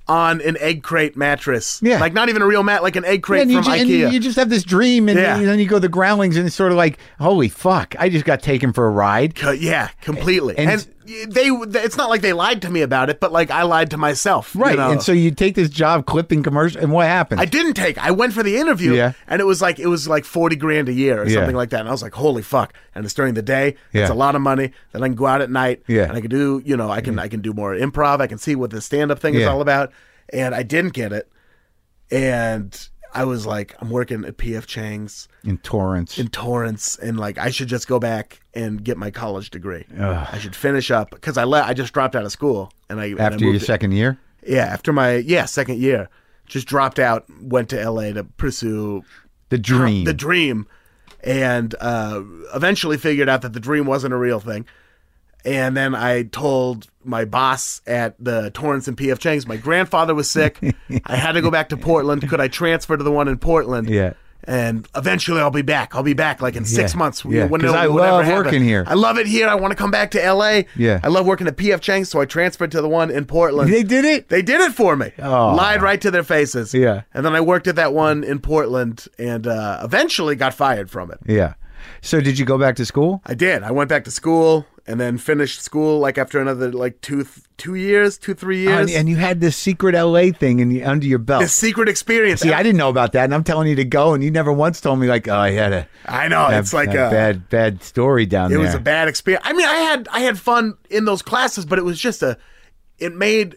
on an egg crate mattress. Yeah. Like not even a real mat, like an egg crate and from and IKEA. you just have this dream, and Yeah. then you go to the Groundlings, and it's sort of like, holy fuck, I just got taken for a ride. Yeah, completely. And- And it's not like they lied to me about it, but like I lied to myself. Right. You know? And so you take this job clipping commercial, and what happened? I didn't I went for the interview, Yeah. and it was like $40,000 a year or Yeah. something like that. And I was like, holy fuck. And it's during the day. It's Yeah. a lot of money. Then I can go out at night. Yeah. And I can do, I can do more improv. I can see what the stand-up thing is Yeah. all about. And I didn't get it. And I was like, I'm working at P.F. Chang's in Torrance. in Torrance, and like I should just go back and get my college degree. I should finish up because I just dropped out of school, and I After your moved second year? after my second year, just dropped out, went to L.A. to pursue The dream. the dream, and eventually figured out that the dream wasn't a real thing. And then I told my boss at the Torrance and P.F. Chang's, my grandfather was sick. I had to go back to Portland. Could I transfer to the one in Portland? Yeah. And eventually I'll be back. I'll be back like in 6 months. Yeah, When 'cause I whatever love happens. working here. I love it here. I want to come back to L.A. Yeah. I love working at P.F. Chang's, so I transferred to the one in Portland. They did it? They did it for me. Oh. Lied right to their faces. Yeah. And then I worked at that one in Portland and eventually got fired from it. Yeah. So did you go back to school? I did. I went back to school and then finished school like after another like 3 years. And you had this secret LA thing under your belt. The secret experience. See, I didn't know about that, and I'm telling you to go, and you never once told me like, oh, I had a I know. It's like a bad story down It there. was a bad experience. I mean, I had fun in those classes, but it was just it made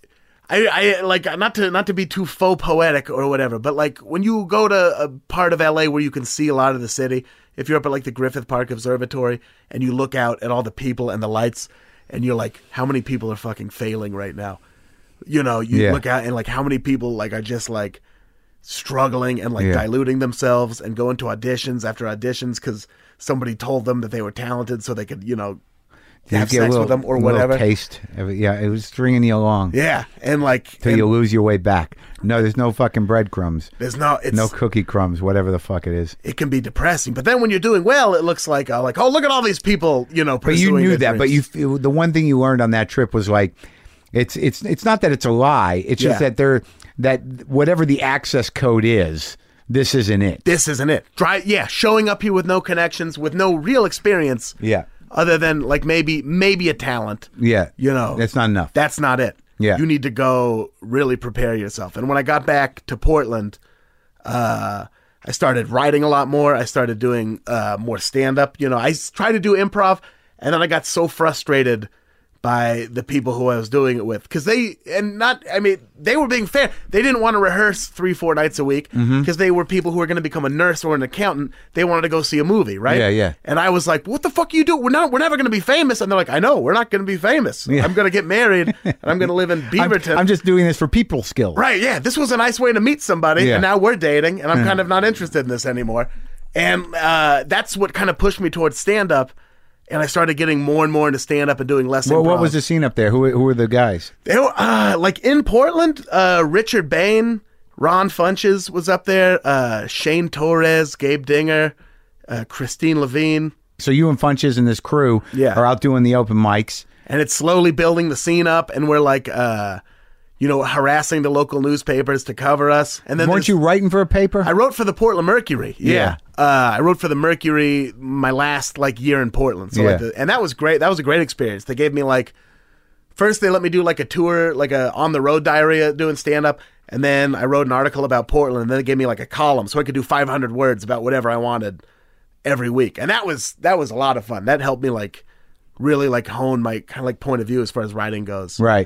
I like not to be too faux poetic or whatever, but like when you go to a part of LA where you can see a lot of the city, if you're up at like the Griffith Park Observatory and you look out at all the people and the lights and you're like, how many people are fucking failing right now? You look out and like how many people like are just like struggling and like diluting themselves and going to auditions after auditions because somebody told them that they were talented so they could, have get a sex little, with them or little whatever. taste. Yeah, it was stringing you along. Yeah, and like Till and you lose your way back. No, there's no fucking breadcrumbs. there's it's No cookie crumbs, whatever the fuck it is. it can be depressing. But then when you're doing well, it looks like oh look at all these people, But you pursuing knew their that. But dreams. the one thing you learned on that trip was like, it's not that it's a lie. It's just Yeah. that whatever the access code is, this isn't it. This isn't it. Showing up here with no connections, with no real experience. Yeah. Other than like maybe a talent. Yeah. That's not enough. That's not it. Yeah. You need to go really prepare yourself. And when I got back to Portland, I started writing a lot more. I started doing more stand-up. I tried to do improv, and then I got so frustrated by the people who I was doing it with. Because they were being fair. They didn't want to rehearse 3-4 nights a week because they were people who were going to become a nurse or an accountant. They wanted to go see a movie, right? Yeah, yeah. And I was like, what the fuck you do? We're never going to be famous. And they're like, I know, we're not going to be famous. Yeah. I'm going to get married, and I'm going to live in Beaverton. I'm just doing this for people skills. Right, yeah. This was a nice way to meet somebody, Yeah. and now we're dating, and I'm kind of not interested in this anymore. And that's what kind of pushed me towards stand-up, and I started getting more and more into stand-up and doing less Well, improv. what was the scene up there? Who were the guys? They were, like, in Portland, Richard Bain, Ron Funches was up there, Shane Torres, Gabe Dinger, Christine Levine. So you and Funches and this crew Yeah. are out doing the open mics. And it's slowly building the scene up, and we're like, harassing the local newspapers to cover us. And then Weren't you writing for a paper? I wrote for the Portland Mercury. Yeah. I wrote for the Mercury my last year in Portland. So Yeah. and that was great. That was a great experience. They gave me first they let me do a tour, a on the road diary doing stand up, and then I wrote an article about Portland, and then they gave me a column so I could do 500 words about whatever I wanted every week. And that was a lot of fun. That helped me really hone my kind of point of view as far as writing goes. Right.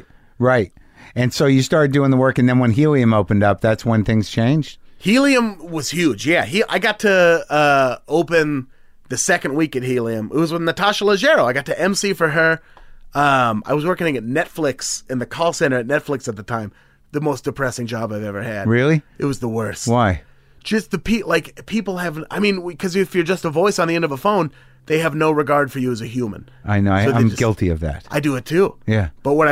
And so you started doing the work, and then when Helium opened up, that's when things changed? Helium was huge. Yeah, I got to open the second week at Helium. It was with Natasha Leggero. I got to MC for her. I was working at Netflix in the call center at Netflix at the time. The most depressing job I've ever had. Really? It was the worst. Why? Just people have. Because if you're just a voice on the end of a phone, they have no regard for you as a human. I know. So they I'm just- guilty of that. I do it too. Yeah. But when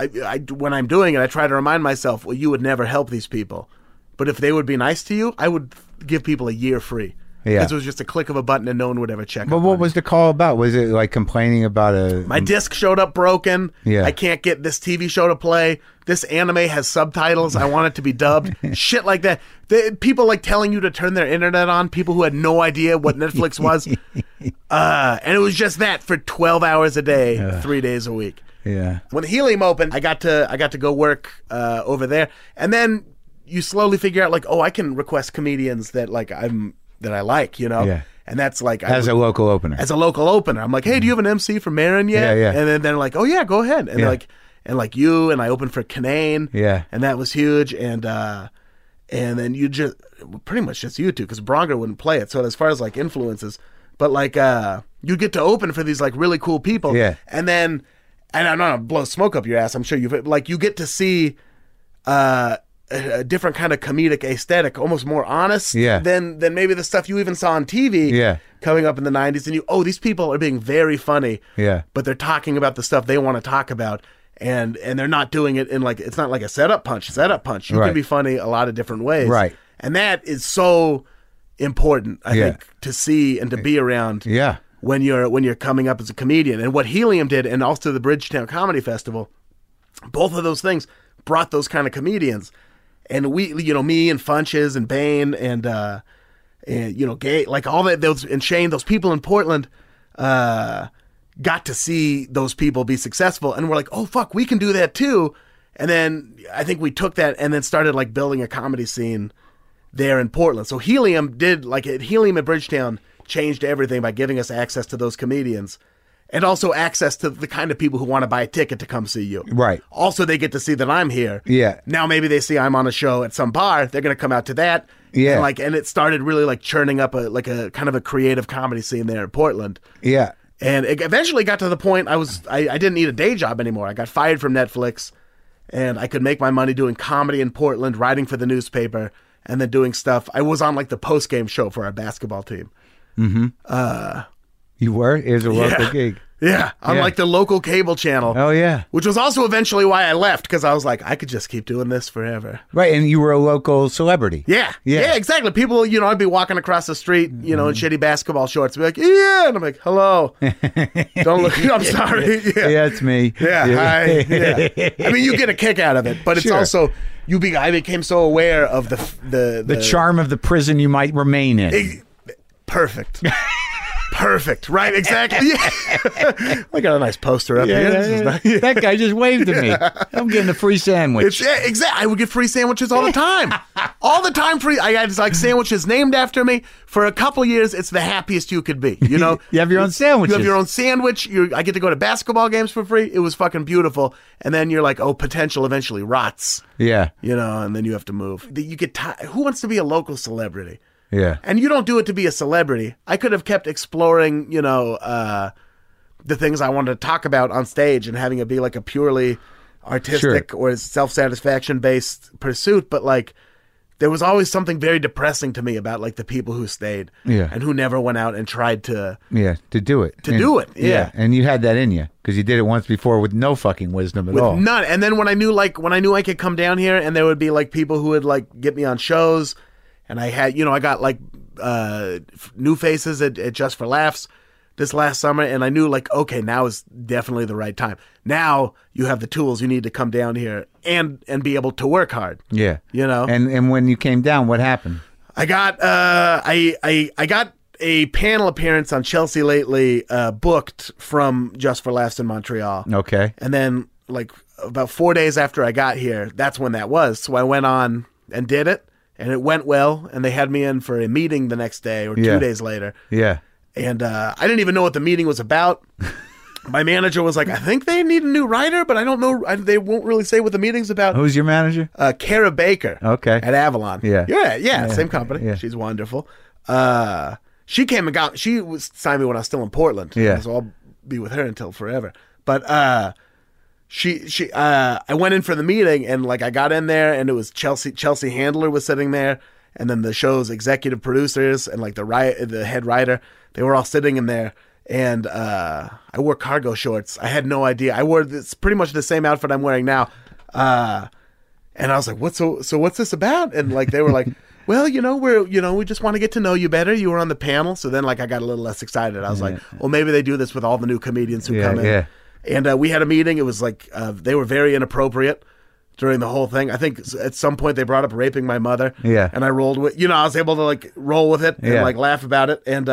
I'm doing it, I try to remind myself, well, you would never help these people. But if they would be nice to you, I would give people a year free. Yeah. Because it was just a click of a button and no one would ever check. But what was the call about? Was it like complaining about a... My disc showed up broken. Yeah. I can't get this TV show to play. This anime has subtitles. I want it to be dubbed. Shit like that. People like telling you to turn their internet on. People who had no idea what Netflix was. And it was just that for 12 hours a day, 3 days a week. Yeah. When Helium opened, I got to go work over there. And then you slowly figure out like, oh, I can request comedians that I like, you know? Yeah. And that's like... As a local opener. As a local opener. I'm like, hey, do you have an MC for Marin yet? Yeah. And then they're like, oh, yeah, go ahead. And Yeah. they're like... And like you, and I opened for Kanane. Yeah. And that was huge. And then you just, pretty much just you two, because Bronco wouldn't play it. So as far as like influences, but like you get to open for these like really cool people. Yeah. And then, and I'm not gonna blow smoke up your ass, I'm sure you've, like you get to see a different kind of comedic aesthetic, almost more honest Yeah. than maybe the stuff you even saw on TV Yeah. coming up in the 90s. And these people are being very funny. Yeah. But they're talking about the stuff they want to talk about. And they're not doing it in like, it's not like a setup punch. You Right. can be funny a lot of different ways. Right. And that is so important, I Yeah. think, to see and to be around Yeah. when you're coming up as a comedian. And what Helium did, and also the Bridgetown Comedy Festival, both of those things brought those kind of comedians. And we, me and Funches and Bane and Gay, like all that, those, and Shane, those people in Portland, got to see those people be successful, and we're like, oh fuck, we can do that too. And then I think we took that and then started like building a comedy scene there in Portland. So Helium at Bridgetown changed everything by giving us access to those comedians, and also access to the kind of people who want to buy a ticket to come see you. Right. Also, they get to see that I'm here. Yeah. Now maybe they see I'm on a show at some bar, they're going to come out to that. Yeah. And it started really like churning up a kind of a creative comedy scene there in Portland. Yeah. And it eventually got to the point I didn't need a day job anymore. I got fired from Netflix, and I could make my money doing comedy in Portland, writing for the newspaper, and then doing stuff. I was on like the post-game show for our basketball team. You were? It was a local gig. Yeah, on like the local cable channel. Oh, yeah. Which was also eventually why I left, because I was like, I could just keep doing this forever. Right, and you were a local celebrity. Yeah, exactly. People, I'd be walking across the street, in shitty basketball shorts, be like, yeah, and I'm like, hello. Don't look, I'm sorry. Yeah, it's me. Yeah, hi. Yeah. I mean, you get a kick out of it, but it's Sure. also, I became so aware of the charm of the prison you might remain in. Perfect. Perfect. Right, exactly. Yeah. I got a nice poster up here. This is nice. That guy just waved at me. I'm getting a free sandwich. Exactly. I would get free sandwiches all the time. All the time free. I had like sandwiches named after me. For a couple years, it's the happiest you could be. You have your own sandwiches. You have your own sandwich. I get to go to basketball games for free. It was fucking beautiful. And then you're like, oh, potential eventually rots. Yeah. And then you have to move. You get who wants to be a local celebrity? Yeah. And you don't do it to be a celebrity. I could have kept exploring, the things I wanted to talk about on stage and having it be like a purely artistic or self-satisfaction based pursuit. But like, there was always something very depressing to me about like the people who stayed and who never went out and tried to do it. do it. Yeah. And you had that in you because you did it once before with no fucking wisdom at all. None. And then when I knew I could come down here and there would be like people who would like get me on shows. And I had, I got like new faces at Just for Laughs this last summer. And I knew like, okay, now is definitely the right time. Now you have the tools you need to come down here and be able to work hard. Yeah. And when you came down, what happened? I got, I got a panel appearance on Chelsea Lately booked from Just for Laughs in Montreal. Okay. And then like about 4 days after I got here, that's when that was. So I went on and did it. And it went well, and they had me in for a meeting the next day or 2 days later. Yeah. And I didn't even know what the meeting was about. My manager was like, I think they need a new writer, but I don't know. They won't really say what the meeting's about. Who's your manager? Kara Baker. Okay. At Avalon. Yeah. Same company. Yeah. She's wonderful. She came and signed me when I was still in Portland. Yeah. So I'll be with her until forever. But I went in for the meeting and like I got in there and it was Chelsea Handler was sitting there, and then the show's executive producers and like the head writer, they were all sitting in there, and I wore cargo shorts. I had no idea. I wore pretty much the same outfit I'm wearing now, and I was like, what's this about? And like they were like, well, we just want to get to know you better. You were on the panel. So then, like, I got a little less excited. I was like, well, maybe they do this with all the new comedians who come in. Yeah. And we had a meeting. It was like they were very inappropriate during the whole thing. I think at some point they brought up raping my mother. Yeah. And I rolled with, I was able to like roll with it and like laugh about it. And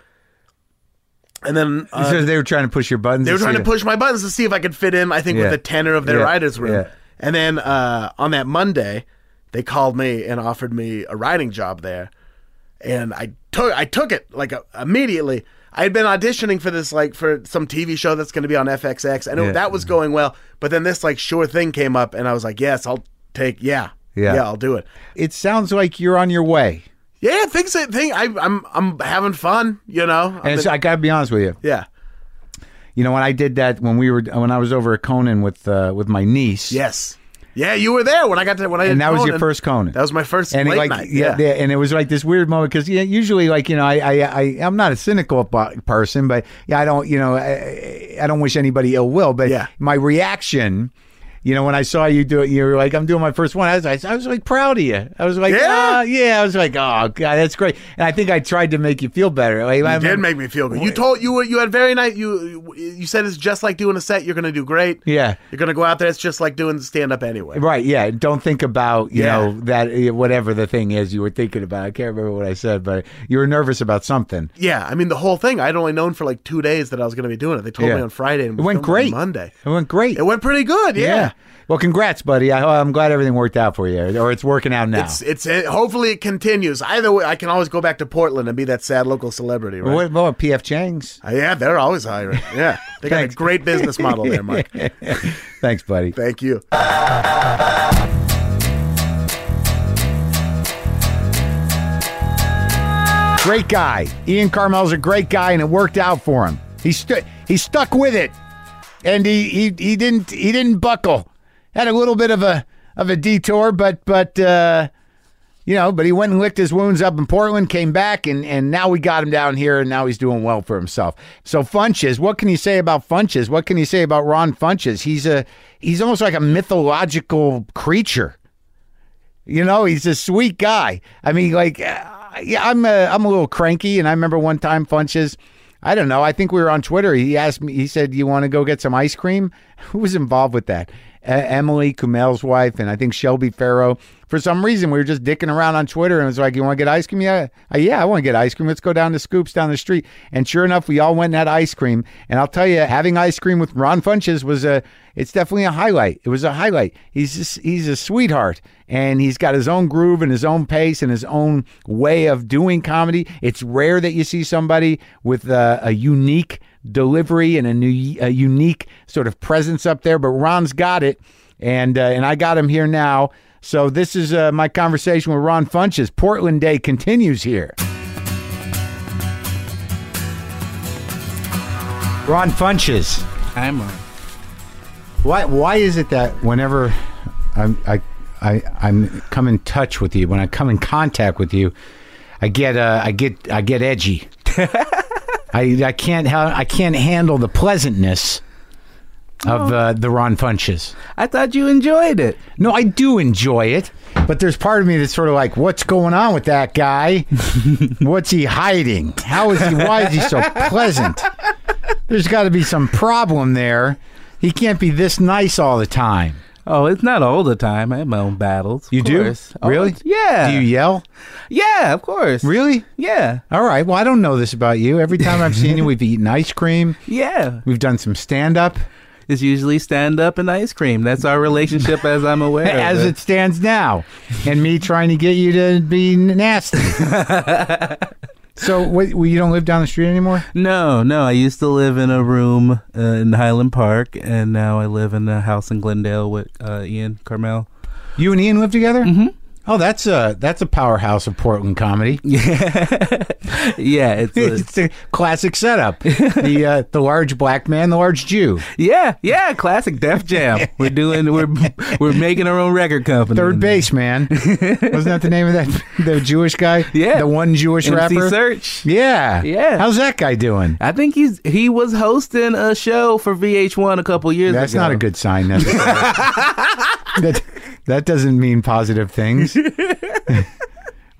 then so they were trying to push your buttons. They were trying to push my buttons to see if I could fit in. I think with the tenor of their writers' room. Yeah. And then on that Monday, they called me and offered me a writing job there, and I took it like immediately. I had been auditioning for this like for some TV show that's going to be on FXX. I know that was going well, but then this like sure thing came up, and I was like, yes, I'll take I'll do it. It sounds like you're on your way. Yeah, I'm having fun, And so I gotta be honest with you. Yeah. When I did that when I was over at Conan with my niece. Yes. Yeah, you were there when I got to and that was your first Conan. That was my first late night. Yeah, and it was like this weird moment because usually like I'm not a cynical person, but I don't I don't wish anybody ill will, but my reaction. When I saw you do it, you were like, I'm doing my first one. I was like proud of you. I was like, I was like, oh God, that's great. And I think I tried to make you feel better. Like, you did make me feel good. You had very nice. You said it's just like doing a set. You're going to do great. Yeah, you're going to go out there. It's just like doing stand up anyway. Right. Yeah. Don't think about that whatever the thing is you were thinking about. I can't remember what I said, but you were nervous about something. Yeah. I mean, the whole thing. I'd only known for like 2 days that I was going to be doing it. They told me on Friday, and it went great. On Monday, it went great. It went pretty good. Yeah. Well, congrats, buddy. I'm glad everything worked out for you, or it's working out now. It's hopefully it continues. Either way, I can always go back to Portland and be that sad local celebrity, right? What about PF Chang's? Yeah, they're always hiring. Yeah, they got a great business model there, Mike. Thanks, buddy. Thank you. Great guy. Ian Karmell's a great guy, and it worked out for him. He stuck with it, and he didn't buckle. Had a little bit of a detour, but he went and licked his wounds up in Portland, came back, and now we got him down here, and now he's doing well for himself. So Funches, what can you say about Funches? What can you say about Ron Funches? He's almost like a mythological creature. He's a sweet guy. I mean, like, I'm a little cranky, and I remember one time Funches, I don't know, I think we were on Twitter. He asked me, he said, you want to go get some ice cream? Who was involved with that? Emily Kumel's wife, and I think Shelby Farrow. For some reason, we were just dicking around on Twitter, and it was like, you want to get ice cream? Yeah, I want to get ice cream. Let's go down to Scoops down the street. And sure enough, we all went and had ice cream. And I'll tell you, having ice cream with Ron Funches it's definitely a highlight. It was a highlight. He's a sweetheart, and he's got his own groove and his own pace and his own way of doing comedy. It's rare that you see somebody with a unique delivery and a unique sort of presence up there, but Ron's got it, and I got him here now. So this is my conversation with Ron Funches. Portland Day continues here. Ron Funches. I'm Ron. Why is it that whenever I come in touch with you, when I come in contact with you, I get edgy. I can't handle the pleasantness of the Ron Funches. I thought you enjoyed it. No, I do enjoy it, but there's part of me that's sort of like, what's going on with that guy? What's he hiding? Why is he so pleasant? There's got to be some problem there. He can't be this nice all the time. Oh, it's not all the time. I have my own battles. You do? Really? Yeah. Do you yell? Yeah, of course. Really? Yeah. All right. Well, I don't know this about you. Every time I've seen you, we've eaten ice cream. Yeah. We've done some stand-up. It's usually stand-up and ice cream. That's our relationship as I'm aware of as it stands now. And me trying to get you to be nasty. So, you don't live down the street anymore? No. I used to live in a room in Highland Park, and now I live in a house in Glendale with Ian Karmell. You and Ian live together? Mm-hmm. Oh, that's a powerhouse of Portland comedy. Yeah, it's a classic setup. The large black man, the large Jew. Yeah, classic Def Jam. We're making our own record company. Third Base, man. Wasn't that the name of the Jewish guy? Yeah, the one Jewish MC rapper. Search. Yeah. How's that guy doing? I think he was hosting a show for VH1 a couple years ago. That's not a good sign. That doesn't mean positive things.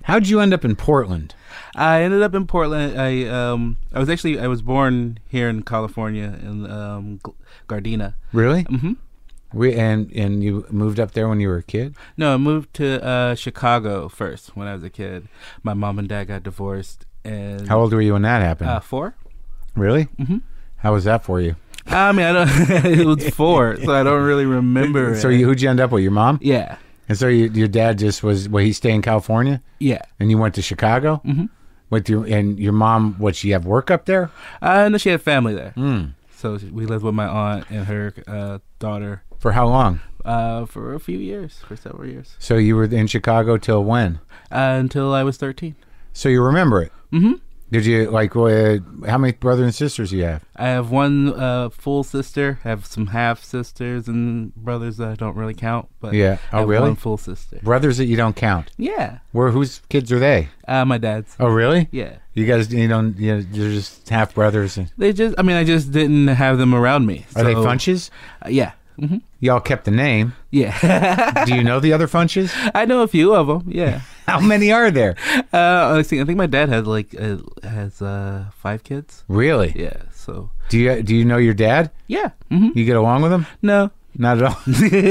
How'd you end up in Portland? I ended up in Portland. I was born here in California in Gardena. Really? Mm-hmm. And you moved up there when you were a kid? No, I moved to Chicago first when I was a kid. My mom and dad got divorced. And How old were you when that happened? 4. Really? Mm-hmm. How was that for you? I mean, I don't. It was 4, so I don't really remember. So who'd you end up with? Your mom? Yeah. And so your dad just was. He stay in California? Yeah. And you went to Chicago? Mm-hmm. And your mom? What? She have work up there? No, she had family there. Mm. So we lived with my aunt and her daughter. For how long? For a few years, for several years. So you were in Chicago till when? Until I was 13. So you remember it? Mm-hmm. Did you how many brothers and sisters do you have? I have one full sister. I have some half sisters and brothers that I don't really count. But Yeah. I Oh, have really? one full sister. Brothers that you don't count. Yeah. Whose kids are they? My dad's. Oh, really? Yeah. You guys, you're just half brothers. I just didn't have them around me. Are they Funches? Yeah. Mm-hmm. Y'all kept the name. Yeah. Do you know the other Funches? I know a few of them. Yeah. How many are there? Let's see. I think my dad has 5 kids. Really? Yeah. So. Do you know your dad? Yeah. Mm-hmm. You get along with him? No. Not at all.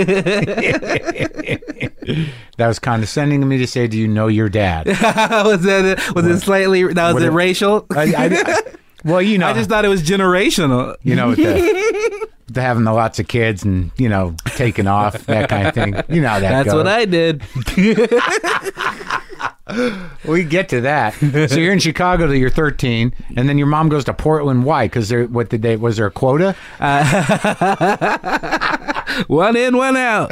That was condescending of me to say, do you know your dad? Was it slightly? Was it racial? Well, you know. I just thought it was generational. You know, with the having the lots of kids and, taking off, that kind of thing. You know how that That's goes. what I did. We get to that. So you're in Chicago till you're 13, and then your mom goes to Portland. Why? Because was there a quota? One in, one out.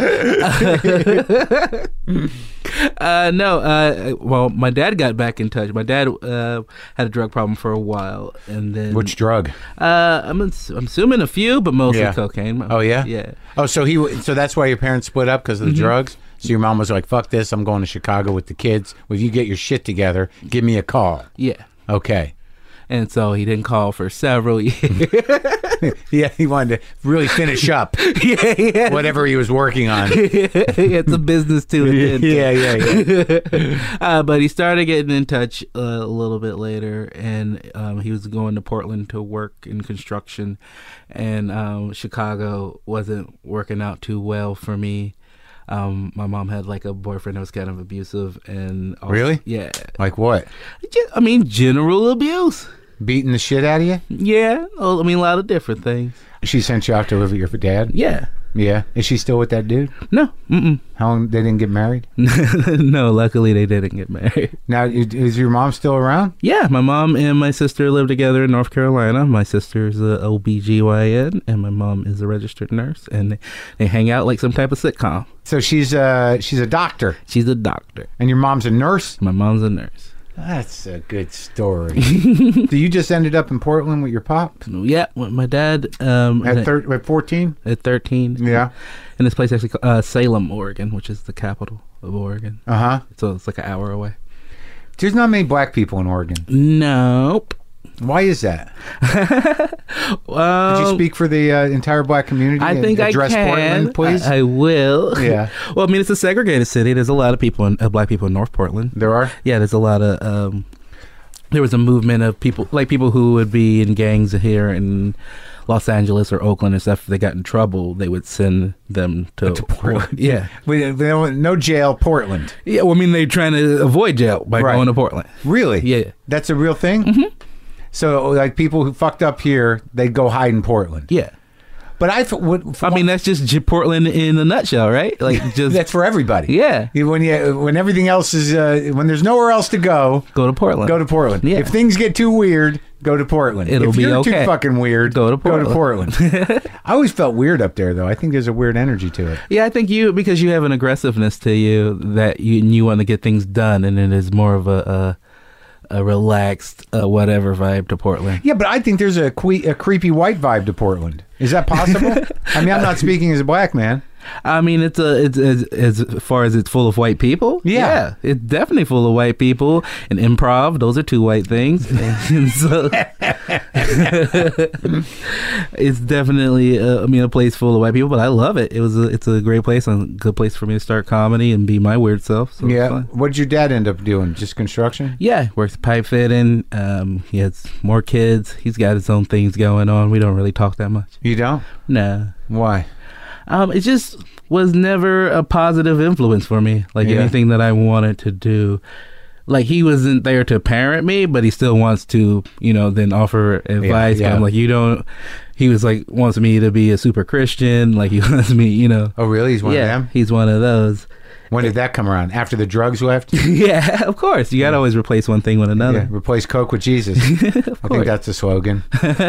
No. Well, my dad got back in touch. My dad had a drug problem for a while, and then Which drug? I'm assuming a few, but mostly cocaine. Oh yeah, yeah. Oh, so that's why your parents split up because of the drugs. So your mom was like, "Fuck this! I'm going to Chicago with the kids. If you get your shit together, give me a call." Yeah. Okay. And so he didn't call for several years. Yeah, he wanted to really finish up yeah. whatever he was working on. It's a business too. Yeah. But he started getting in touch a little bit later, and he was going to Portland to work in construction, and Chicago wasn't working out too well for me. My mom had like a boyfriend that was kind of abusive, and also, Really? Yeah. Like what? General abuse. Beating the shit out of you? Yeah. A lot of different things. She sent you out to live with your dad? Yeah. Yeah. Is she still with that dude? No. Mm-mm. How long they didn't get married? No, luckily they didn't get married. Now, is your mom still around? Yeah, my mom and my sister live together in North Carolina. My sister's a OBGYN, and my mom is a registered nurse, and they hang out like some type of sitcom. So she's a doctor, She's a doctor. and your mom's a nurse? My mom's a nurse. That's a good story. So you just ended up in Portland with your pop? Yeah, with my dad At 14? at 13. Yeah. In this place actually called Salem, Oregon, which is the capital of Oregon. Uh-huh. So it's like an hour away. There's not many black people in Oregon. Nope. Why is that? Well, Could you speak for the entire black community? I think and address I can. Portland, please? I will. Yeah. Well, it's a segregated city. There's a lot of people, black people in North Portland. There are? Yeah, there's a lot of. There was a movement of people who would be in gangs here in Los Angeles or Oakland and stuff. If they got in trouble, they would send them to Portland. Yeah. No jail, Portland. Yeah. Well, they're trying to avoid jail by Right. going to Portland. Really? Yeah. That's a real thing? Mm-hmm. So, like, people who fucked up here, they'd go hide in Portland. Yeah. But that's just Portland in a nutshell, right? Like, just that's for everybody. Yeah. When everything else is, when there's nowhere else to go, Go to Portland. go to Portland. Yeah. If things get too weird, go to Portland. It'll if be you're okay. too fucking weird, Go to Portland. I always felt weird up there, though. I think there's a weird energy to it. Yeah, I think because you have an aggressiveness to you that you want to get things done, and it is more of a relaxed whatever vibe to Portland. Yeah, but I think there's a creepy white vibe to Portland. Is that possible? I mean, I'm not speaking as a black man. I mean, it's as far as it's full of white people. Yeah. It's definitely full of white people. And improv, those are two white things. And so it's definitely, a place full of white people. But I love it. It's a great place, and a good place for me to start comedy and be my weird self. So it's fun. What did your dad end up doing? Just construction? Yeah, works pipe fitting. He has more kids. He's got his own things going on. We don't really talk that much. You don't? No. Why? It just was never a positive influence for me. Like anything that I wanted to do. Like he wasn't there to parent me, but he still wants to, then offer advice. Yeah. But I'm like, he was like, wants me to be a super Christian. Like he wants me, Oh, really? He's one of them? He's one of those. When did that come around? After the drugs left? Yeah, of course. You got to always replace one thing with another. Yeah, replace Coke with Jesus. I think that's the slogan.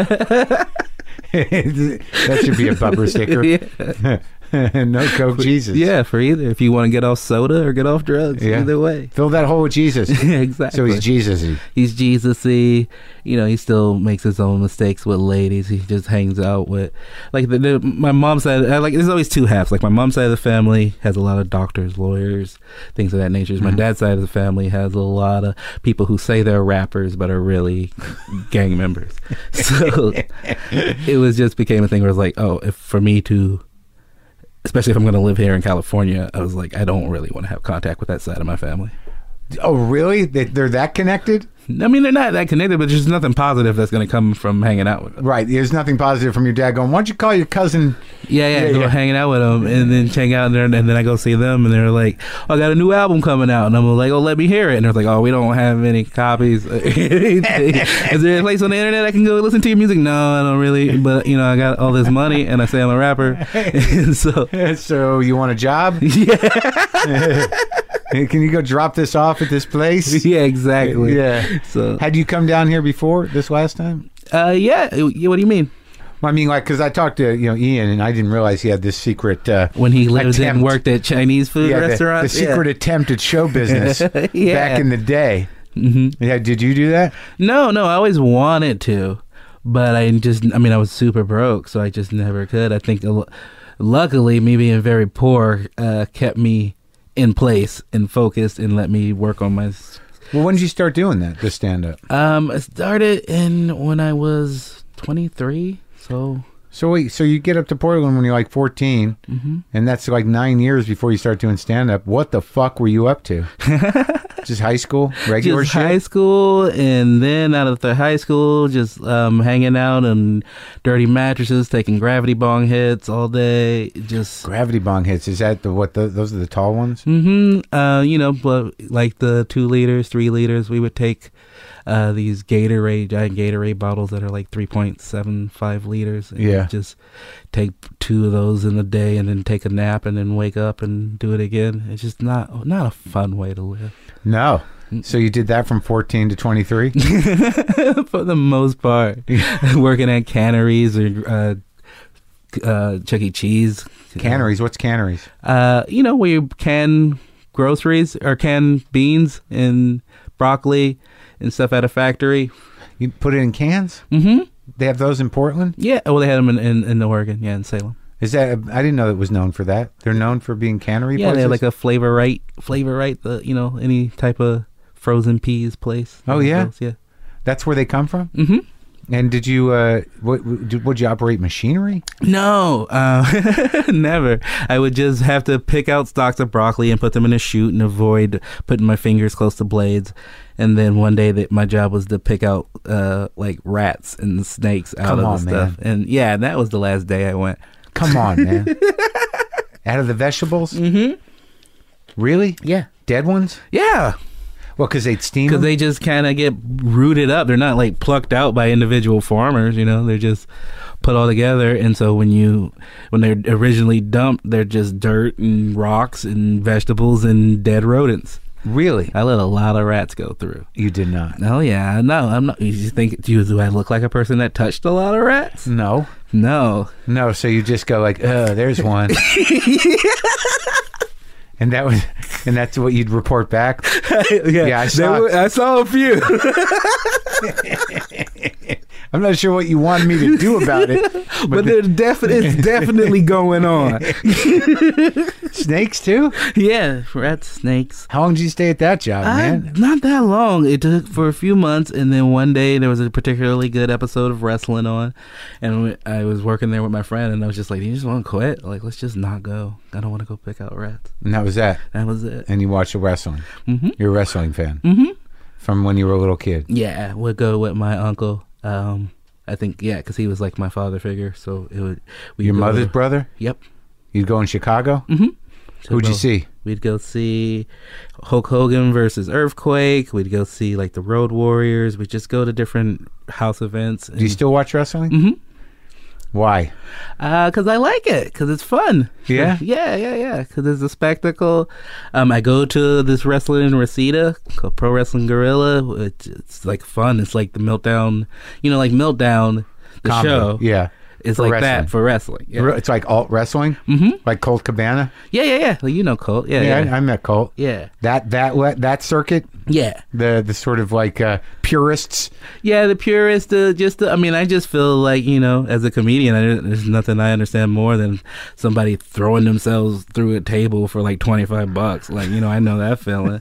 That should be a bumper sticker. Yeah. No Coke, Jesus. Yeah, for either. If you want to get off soda or get off drugs, either way. Fill that hole with Jesus. Yeah, exactly. So he's Jesus-y. He's Jesus-y. He still makes his own mistakes with ladies. He just hangs out with, like, my mom's side, there's always two halves. Like, my mom's side of the family has a lot of doctors, lawyers, things of that nature. My dad's side of the family has a lot of people who say they're rappers but are really gang members. So it was just became a thing where it's like, for me to, especially if I'm going to live here in California, I was like, I don't really want to have contact with that side of my family. Oh, really? They're that connected? I mean, they're not that connected, but there's nothing positive that's going to come from hanging out with them. Right. There's nothing positive from your dad going, why don't you call your cousin? Go hanging out with them and then hang out there, and then I go see them, and they're like, I got a new album coming out. And I'm like, let me hear it. And they're like, we don't have any copies. Is there a place on the internet I can go listen to your music? No, I don't really. But, I got all this money, and I say I'm a rapper. And So you want a job? Yeah. Can you go drop this off at this place? Yeah, exactly. Yeah. So had you come down here before this last time? Yeah. What do you mean? I mean, like, because I talked to Ian, and I didn't realize he had this secret when he lived and worked at Chinese food restaurants. The secret attempt at show business back in the day. Mm-hmm. Yeah, did you do that? No, I always wanted to, but I was super broke, so I just never could. I think, luckily, me being very poor kept me in place and focused and let me work on my. Well, when did you start doing that, the stand-up? I started when I was 23. So wait, so you get up to Portland when you're like 14, and that's like 9 years before you start doing stand-up. What the fuck were you up to? Just high school, regular just shit? High school, and then out of the high school, just hanging out on dirty mattresses, taking gravity bong hits all day. Just gravity bong hits. Is that those are the tall ones? Mm-hmm. But like the 2 liters, 3 liters, we would take these giant Gatorade bottles that are like 3.75 liters. And just take 2 of those in a day, and then take a nap, and then wake up and do it again. It's just not a fun way to live. No. So you did that from 14 to 23? For the most part. Working at canneries or Chuck E. Cheese. Canneries? What's canneries? Where you can groceries or can beans and broccoli and stuff at a factory. You put it in cans? Mm-hmm. They have those in Portland? Yeah. Well, they had them in Oregon. Yeah, in Salem. Is that? I didn't know it was known for that. They're known for being cannery places? Yeah, they're like a Flavor Right, any type of frozen peas place. Oh, yeah? Those, yeah. That's where they come from? Mm-hmm. And did you, would you operate machinery? No, never. I would just have to pick out stalks of broccoli and put them in a chute and avoid putting my fingers close to blades. And then one day my job was to pick out like rats and snakes out of the stuff. Man. And yeah, that was the last day I went. Come on, man. Out of the vegetables? Mm-hmm. Really? Yeah. Dead ones? Yeah. Well, because they'd steam Because them? they just kind of get rooted up. They're not like plucked out by individual farmers, They're just put all together. And so when they're originally dumped, they're just dirt and rocks and vegetables and dead rodents. Really? I let a lot of rats go through. You did not? Oh, yeah. No, I'm not. You think, do I look like a person that touched a lot of rats? No. No. No, so you just go like, there's one. And that's what you'd report back? Yeah, I saw a few. I'm not sure what you wanted me to do about it. But it's definitely going on. Snakes too? Yeah, rats, snakes. How long did you stay at that job, man? Not that long. It took for a few months, and then one day there was a particularly good episode of wrestling on, and I was working there with my friend, and I was just like, "You just want to quit? Like, let's just not go. I don't want to go pick out rats." And that was that. That was it. And you watched the wrestling. Mm-hmm. You're a wrestling fan. Mm-hmm. From when you were a little kid. Yeah, would go with my uncle. I think because he was like my father figure. So it would. Your mother's brother? Yep. You'd go in Chicago? Mm-hmm. Who'd you see? We'd go see Hulk Hogan versus Earthquake. We'd go see like the Road Warriors. We'd just go to different house events. Do you still watch wrestling? Mm-hmm. Why? Because I like it. Because it's fun. Yeah? Yeah. Because it's a spectacle. I go to this wrestling in Reseda called Pro Wrestling Gorilla. It's like fun. It's like the Meltdown. Like Meltdown, the Comedy. show. Yeah. It's For like wrestling. that for wrestling. Yeah. It's like alt wrestling? Mm-hmm. Like Colt Cabana? Yeah. Well, Colt. Yeah. I met Colt. Yeah. That circuit? Yeah. The sort of like purists? Yeah, the purist. I just feel like, as a comedian, there's nothing I understand more than somebody throwing themselves through a table for like $25. Like, I know that feeling.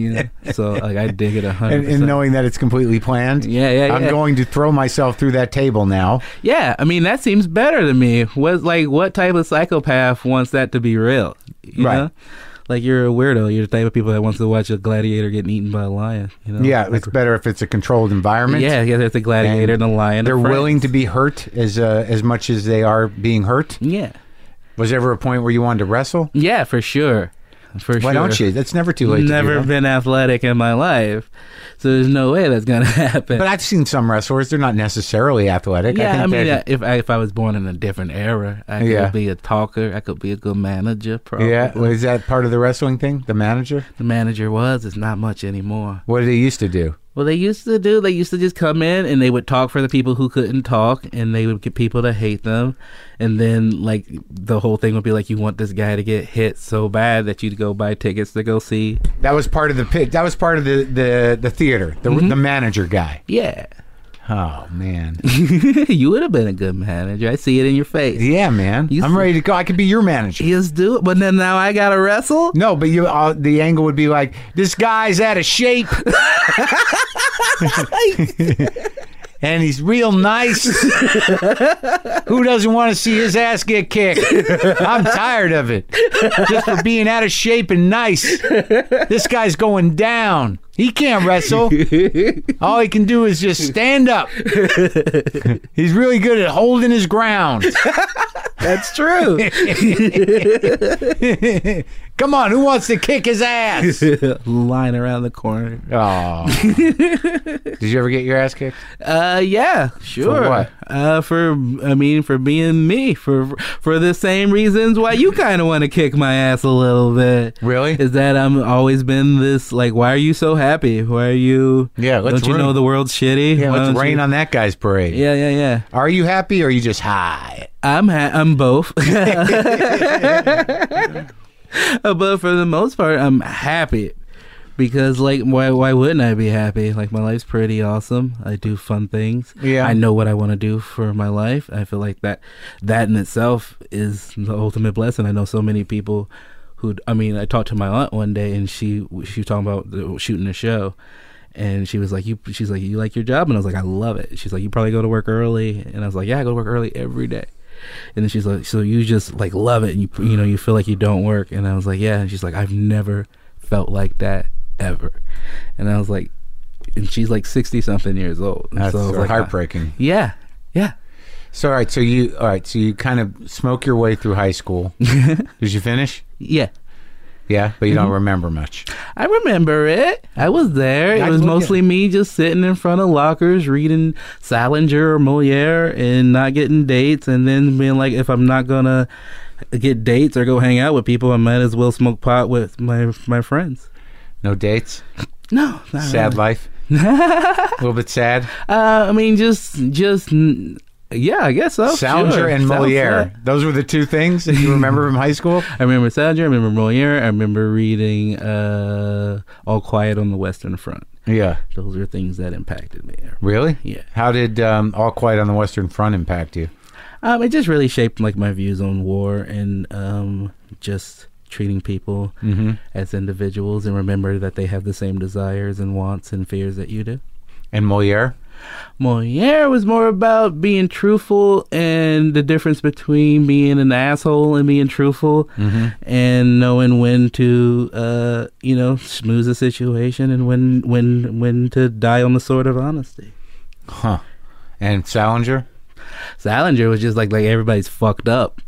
So like I dig it 100%. And knowing that it's completely planned? Yeah. I'm going to throw myself through that table now. Yeah, that seems better to me. What type of psychopath wants that to be real? You know? Like, you're a weirdo. You're the type of people that wants to watch a gladiator getting eaten by a lion. Yeah, it's better if it's a controlled environment. Yeah, it's a gladiator and a lion. They're willing to be hurt as much as they are being hurt. Yeah. Was there ever a point where you wanted to wrestle? Yeah, for sure. Why don't you? That's never too late. Never been athletic in my life, so there's no way that's gonna happen. But I've seen some wrestlers; they're not necessarily athletic. Yeah, if I was born in a different era, I could be a talker. I could be a good manager. Probably. Yeah, is that part of the wrestling thing? The manager? The manager was. It's not much anymore. What did he used to do? Well, they used to just come in and they would talk for the people who couldn't talk, and they would get people to hate them, and then like the whole thing would be like, you want this guy to get hit so bad that you'd go buy tickets to go see. That was part of the pit. That was part of the theater. The manager guy. Yeah. Oh man, you would have been a good manager. I see it in your face. Yeah, man. I'm ready to go. I could be your manager. Just do it. But then now I gotta wrestle. No, but the angle would be like, this guy's out of shape, and he's real nice. Who doesn't want to see his ass get kicked? I'm tired of it. Just for being out of shape and nice. This guy's going down. He can't wrestle. All he can do is just stand up. He's really good at holding his ground. That's true. Come on, who wants to kick his ass? Line around the corner. Oh. Did you ever get your ass kicked? Yeah, sure. For what? For being me. For the same reasons why you kind of want to kick my ass a little bit. Really? Is that I'm always been this, like, why are you so happy? Why are you... Yeah, don't you know the world's shitty? Yeah, let's rain on that guy's parade. Yeah. Are you happy or are you just high? I'm both. But for the most part, I'm happy. Because, like, why wouldn't I be happy? Like, my life's pretty awesome. I do fun things. Yeah. I know what I want to do for my life. I feel like that in itself is the ultimate blessing. I know so many people I talked to my aunt one day, and she was talking about shooting a show. And she was like, she's like, you like your job? And I was like, I love it. She's like, you probably go to work early. And I was like, yeah, I go to work early every day. And then she's like, so you just like love it, and you feel like you don't work? And I was like, yeah. And she's like, I've never felt like that ever. And I was like, and she's like 60 something years old. And That's so I was like, heartbreaking. Yeah. So all right, so you kind of smoke your way through high school. Did you finish? Yeah. Yeah, but you don't remember much. I remember it. I was there. It was mostly me just sitting in front of lockers reading Salinger or Moliere and not getting dates, and then being like, if I'm not gonna get dates or go hang out with people, I might as well smoke pot with my friends. No dates? No. Sad life? A little bit sad? Just Yeah, I guess so. Salinger Sure. and Sounds Moliere. right. Those were the two things that you remember from high school? I remember Salinger, I remember Moliere, I remember reading All Quiet on the Western Front. Yeah. Those are things that impacted me. Really? Yeah. How did All Quiet on the Western Front impact you? It just really shaped like my views on war and just treating people as individuals and remember that they have the same desires and wants and fears that you do. And Moliere? Moliere was more about being truthful and the difference between being an asshole and being truthful and knowing when to smooth the situation and when to die on the sword of honesty. Huh. And Salinger? Salinger was just like everybody's fucked up.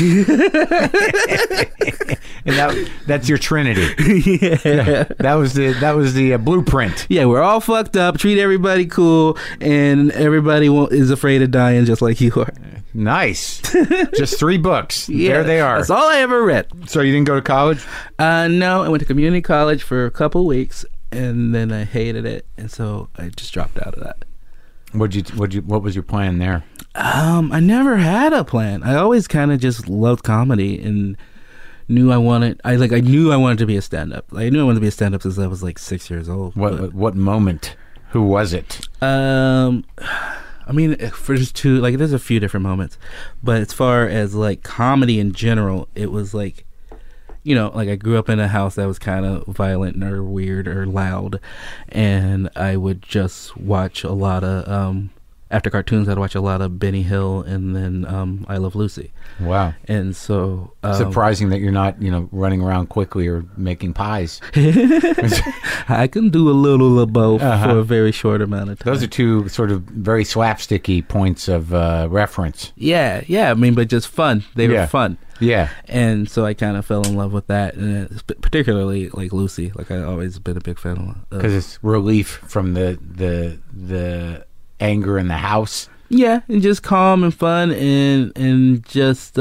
And that's your trinity. Yeah. That was the blueprint. Yeah, we're all fucked up. Treat everybody cool, and everybody is afraid of dying just like you are. Nice. Just 3 books. Yeah, There they are. That's all I ever read. So you didn't go to college? No, I went to community college for a couple weeks, and then I hated it, and so I just dropped out of that. What was your plan there? I never had a plan. I always kind of just loved comedy and knew I wanted to be a stand-up. I knew I wanted to be a stand-up since I was like 6 years old. What moment? Who was it? I mean, for just two, like, there's a few different moments, but as far as like comedy in general, it was like, like I grew up in a house that was kind of violent or weird or loud, and I would just watch a lot of after cartoons, I'd watch a lot of Benny Hill and then I Love Lucy. Wow. And so surprising that you're not, running around quickly or making pies. I can do a little of both for a very short amount of time. Those are two sort of very slapsticky points of reference. Yeah. I mean, but just fun. They were fun. Yeah. And so I kind of fell in love with that, and particularly like Lucy. Like I always been a big fan of. Because it's relief from the anger in the house. Yeah, and just calm and fun and just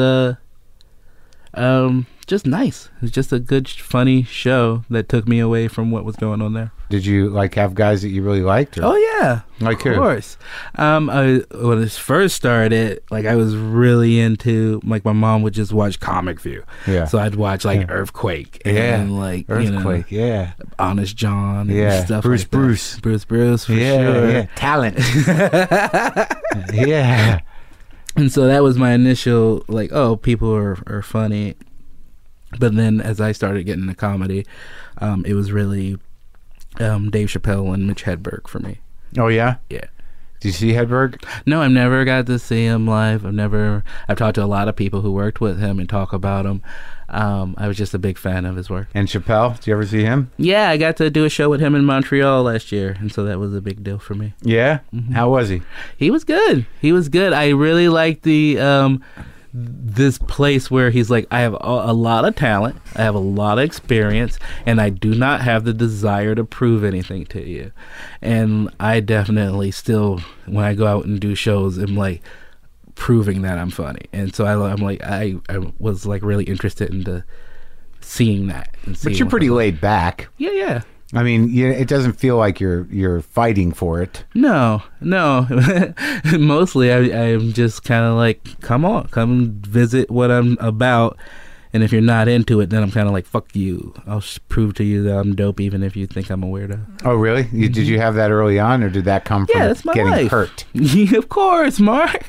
nice. It was just a good, funny show that took me away from what was going on there. Did you have guys that you really liked? Or? Oh yeah, like of who? course. When it first started, like I was really into my mom would just watch Comic View. Yeah. So I'd watch like Earthquake. And like Earthquake. Yeah. Honest John. Yeah. And stuff Bruce. like that. Bruce. For sure. Yeah. Talent. Yeah. And so that was my initial like, oh, people are funny. But then as I started getting into comedy, it was really Dave Chappelle and Mitch Hedberg for me. Oh yeah. Yeah. Did you see Hedberg? No, I've never got to see him live. I've talked to a lot of people who worked with him and talk about him. I was just a big fan of his work. And Chappelle, did you ever see him? Yeah, I got to do a show with him in Montreal last year, and so that was a big deal for me. Yeah? How was he? He was good. I really liked the this place where he's like, I have a lot of talent, I have a lot of experience, and I do not have the desire to prove anything to you. And I definitely still, when I go out and do shows, am like proving that I'm funny. And so I'm like, I was like really interested into seeing that. But you're pretty laid back. Yeah. I mean, it doesn't feel like you're fighting for it. No. Mostly, I'm just kind of like, come visit what I'm about. And if you're not into it, then I'm kind of like, fuck you. I'll prove to you that I'm dope, even if you think I'm a weirdo. Oh, really? Did you have that early on, or did that come from that's my getting life. hurt? Of course, Mark.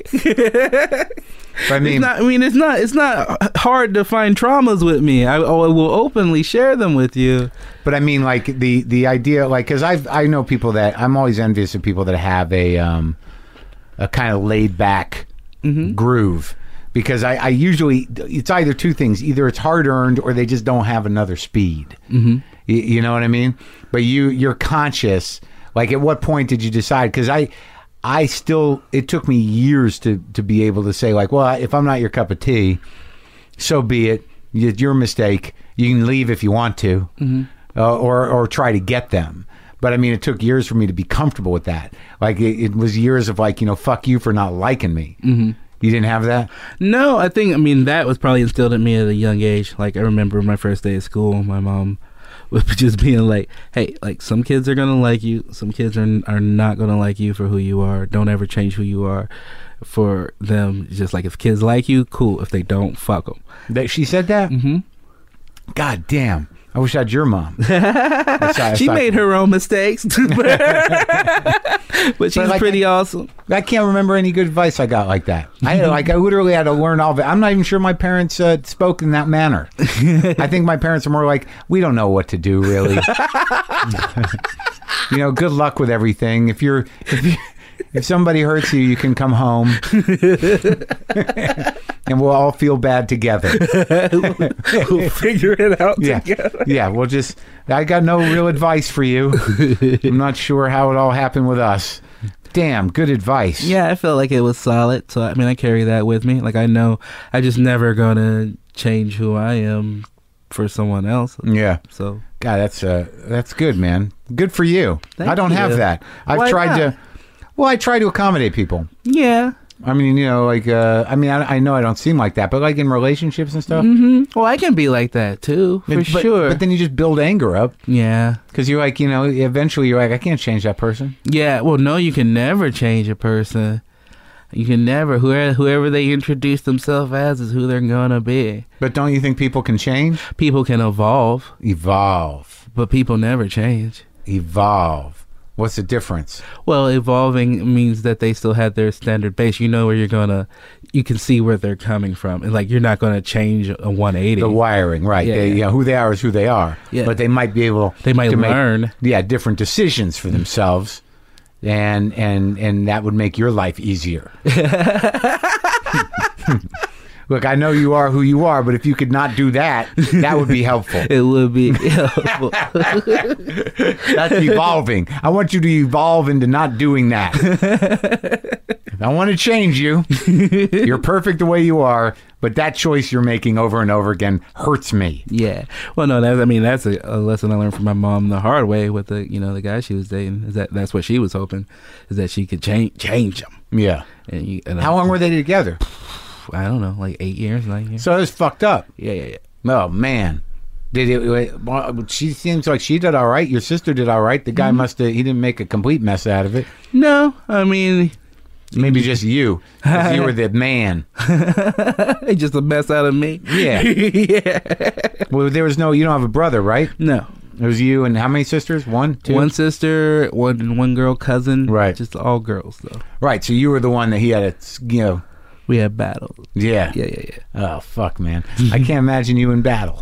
I mean, it's not hard to find traumas with me. I will openly share them with you. But I mean, like the idea, like, because I know people that I'm always envious of people that have a kind of laid back groove, because I usually, it's either two things: either it's hard earned or they just don't have another speed. You know what I mean? But you're conscious. Like, at what point did you decide? Because I still, it took me years to be able to say, like, well, if I'm not your cup of tea, so be it. It's your mistake. You can leave if you want to, or try to get them. But I mean, it took years for me to be comfortable with that. Like, it was years of like, fuck you for not liking me. You didn't have that? No, I mean, that was probably instilled in me at a young age. Like, I remember my first day of school, my mom was just being like, hey, like, some kids are going to like you. Some kids are not going to like you for who you are. Don't ever change who you are. for them. Just like if kids like you, cool. If they don't, fuck them. She said that? Mm-hmm. God damn. I wish I had your mom. She made her own mistakes, but she's like, pretty awesome. I can't remember any good advice I got like that. I literally had to learn all of it. I'm not even sure my parents spoke in that manner. I think my parents are more like, we don't know what to do, really. Good luck with everything. If somebody hurts you, you can come home. And we'll all feel bad together. We'll figure it out together. Yeah, I got no real advice for you. I'm not sure how it all happened with us. Damn, good advice. Yeah, I felt like it was solid. So, I carry that with me. Like, I know I just never gonna change who I am for someone else. Yeah. So, God, that's good, man. Good for you. Thank I don't have you. that. Why not? I try to accommodate people. Yeah. I know I don't seem like that, but like in relationships and stuff. Mm-hmm. Well, I can be like that too, sure. But then you just build anger up. Yeah. Because you're like, eventually you're like, I can't change that person. Yeah. Well, no, you can never change a person. You can never. Whoever they introduce themselves as is who they're gonna be. But don't you think people can change? People can evolve, but people never change. Evolve. What's the difference? Well, evolving means that they still have their standard base. You know where you can see where they're coming from. And like, you're not going to change a 180. The wiring, right. Yeah. Who they are is who they are. Yeah. But they might be able to learn. Make, different decisions for themselves. And that would make your life easier. Look, I know you are who you are, but if you could not do that, that would be helpful. It would be helpful. That's evolving. I want you to evolve into not doing that. I want to change you. You're perfect the way you are, but that choice you're making over and over again hurts me. Yeah. Well, no, that's a lesson I learned from my mom the hard way with the guy she was dating. Is that's what she was hoping, is that she could change him. Yeah. And how long were they together? I don't know, like 8 years, 9 years. So it was fucked up. Yeah. Oh, man. She seems like she did all right. Your sister did all right. The guy he didn't make a complete mess out of it. No, maybe just you. 'Cause you were the man. Just a mess out of me. Yeah. Yeah. Well, you don't have a brother, right? No. It was you and how many sisters? One, two? One sister, one girl cousin. Right. Just all girls, though. Right. So you were the one that he had we had battles. Yeah. Yeah. Oh, fuck, man. I can't imagine you in battle.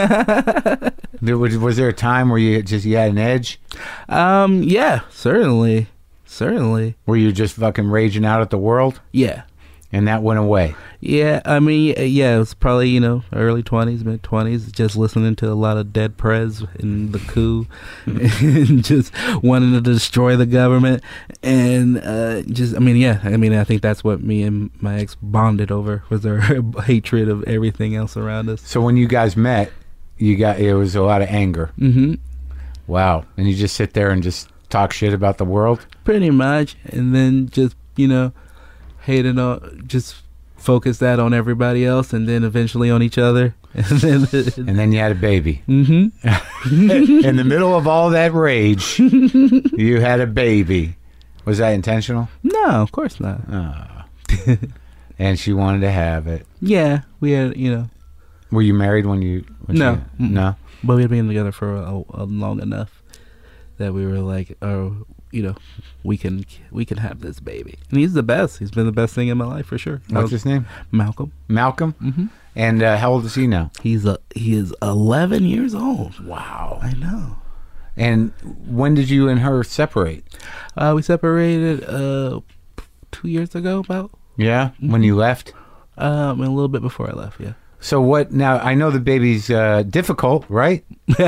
Was there a time where you had an edge? Yeah, certainly. Were you just fucking raging out at the world? Yeah. And that went away? Yeah, it was probably, early 20s, mid-20s, just listening to a lot of Dead Prez and The Coup, and just wanting to destroy the government, and I think that's what me and my ex bonded over, was our hatred of everything else around us. So when you guys met, it was a lot of anger. Mm-hmm. Wow. And you just sit there and just talk shit about the world? Pretty much, and then just, hated on, just focus that on everybody else, and then eventually on each other, and then you had a baby. Mm-hmm. In the middle of all that rage, you had a baby. Was that intentional? No, of course not. Oh. And she wanted to have it. Yeah, we had, Were you married when no. No? But we had been together for a long enough that we were like, we can have this baby. And he's the best. He's been the best thing in my life for sure. What's his name? Malcolm. Malcolm? Mm-hmm. And how old is he now? He is 11 years old. Wow. I know. And when did you and her separate? We separated 2 years ago, about. Yeah? Mm-hmm. When you left? A little bit before I left, yeah. So what, now I know the baby's difficult, right?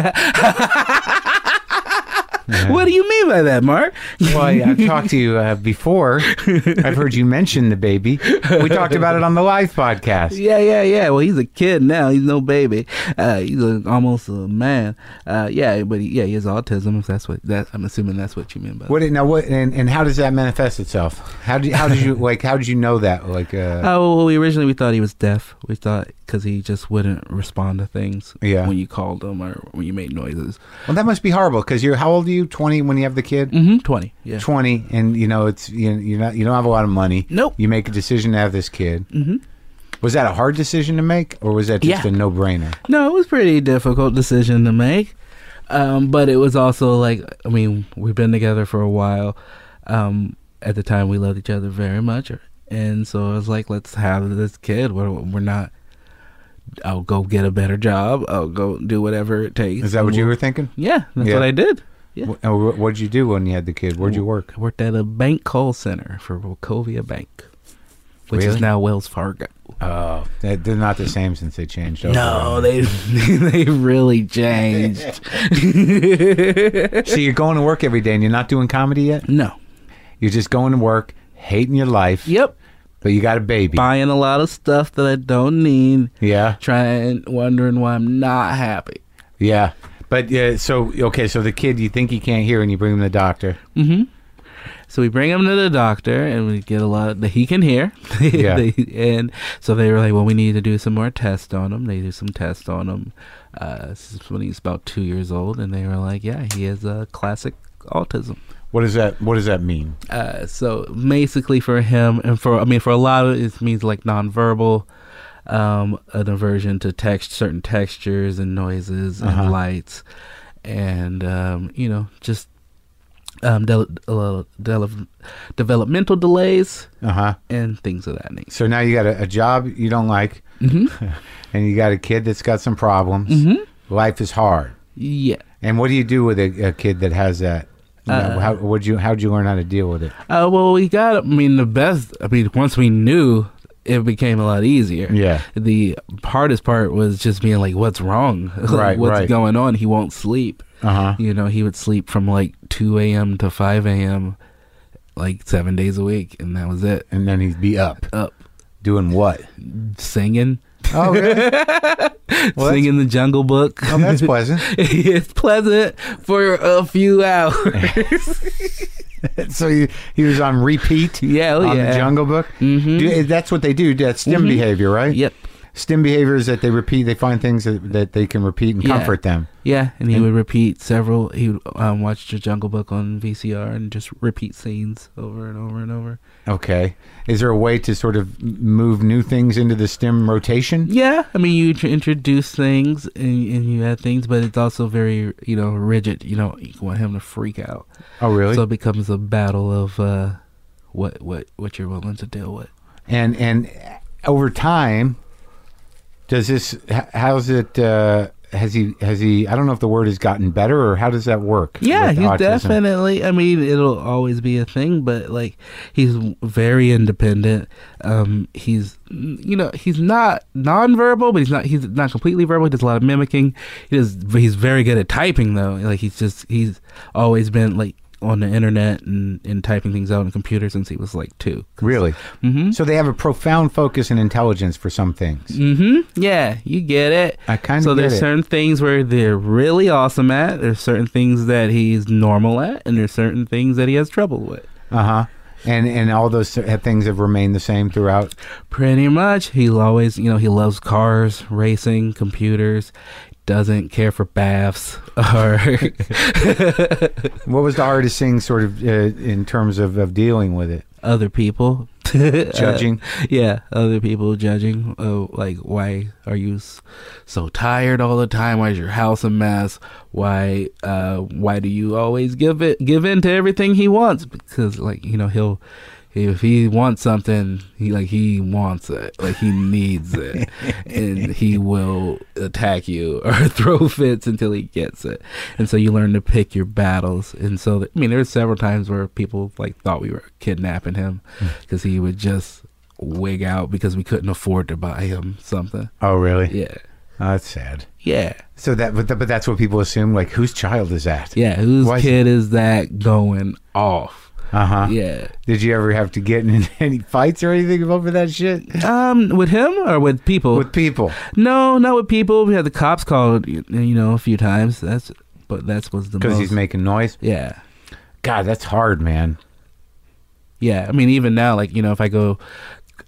What do you mean by that, Mark? Well, I've talked to you before. I've heard you mention the baby. We talked about it on the live podcast. Yeah. Well, he's a kid now. He's no baby. He's almost a man. But he has autism. If I'm assuming that's what you mean by that. And how does that manifest itself? How did you know that? we originally thought he was deaf. We thought, because he just wouldn't respond to things Yeah. when you called him or when you made noises. Well, that must be horrible because you're how old are you? 20 when you have the kid. 20. Yeah. 20, and you know it's you're not you don't have a lot of money. Nope. You make a decision to have this kid. Was that a hard decision to make, or was that just Yeah. a no-brainer? No, it was a pretty difficult decision to make. But it was also like, I mean, we've been together for a while. At the time, we loved each other very much. And so I was like, let's have this kid. We're not, I'll go get a better job. I'll go do whatever it takes. Is that what you were thinking? Yeah, that's Yeah. what I did. Yeah. What'd you do when you had the kid? Where'd you work? I worked at a bank call center for Wachovia Bank, which Really? is now Wells Fargo. Oh, they're not the same since they changed over. No, they they really changed. So you're going to work every day and you're not doing comedy yet? No. You're just going to work, hating your life. Yep. But you got a baby. Buying a lot of stuff that I don't need. Yeah. Wondering why I'm not happy. Yeah. But so the kid, you think he can't hear and you bring him to the doctor. So we bring him to the doctor and we get a lot that he can hear. Yeah. And so they were like, well, we need to do some more tests on him. They do some tests on him. This is when he's about 2 years old. And they were like, yeah, he has classic autism. What does that mean? So basically for him and for a lot of it means like nonverbal, an aversion to certain textures and noises and lights, and just developmental delays and things of that nature. So now you got a job you don't like, and you got a kid that's got some problems. Life is hard. Yeah. And what do you do with a kid that has that? How'd you learn how to deal with it? Well, we got. Once we knew, it became a lot easier. Yeah. The hardest part was just being like, "What's wrong? Right, What's right. going on?" He won't sleep. He would sleep from like 2 a.m. to 5 a.m. like 7 days a week, and that was it. And then he'd be up doing what? Singing. Oh, really? Well, Singing the Jungle Book. Oh, that's pleasant. It's pleasant for a few hours. So he was on repeat. Yeah, on the Jungle Book. That's what they do. That's STEM behavior, right? Yep. STEM behavior is that they repeat. They find things that they can repeat and comfort them. Yeah, and he would repeat several. He would watch the Jungle Book on VCR and just repeat scenes over and over and over. Okay. Is there a way to sort of move new things into the STEM rotation? Yeah, I mean, you introduce things and you add things, but it's also very, rigid. You want him to freak out. Oh, really? So it becomes a battle of what you're willing to deal with. And over time, does this? How's it? Has he? I don't know if the word has gotten better, or how does that work? Yeah, with he's autism? definitely. I mean, it'll always be a thing, but like he's very independent. He's not nonverbal, but he's not completely verbal. He does a lot of mimicking. He's very good at typing though. Like he's always been like on the internet and typing things out on the computer since he was like 2. Really? So they have a profound focus and intelligence for some things. Yeah, you get it. I kind of So get there's it. certain things where they're really awesome at. There's certain things that he's normal at, and there's certain things that he has trouble with. And all those things have remained the same throughout. Pretty much. He'll always, he loves cars, racing, computers. Doesn't care for baths or What was the hardest thing, sort of, in terms of dealing with it? other people Judging? Other people judging. Like, why are you so tired all the time? Why is your house a mess? Why do you always give in to everything he wants? Because if he wants something, he wants it, like he needs it, and he will attack you or throw fits until he gets it. And so you learn to pick your battles. And so, there were several times where people thought we were kidnapping him because he would just wig out because we couldn't afford to buy him something. Oh, really? Yeah. Oh, that's sad. Yeah. So but that's what people assume. Like, whose child is that? Yeah. Whose kid is that going off? Yeah. Did you ever have to get in any fights or anything over that shit? With him or with people? With people. No, not with people. We had the cops called, a few times. That was the most. Because he's making noise? Yeah. God, that's hard, man. Yeah. I mean, even now, if I go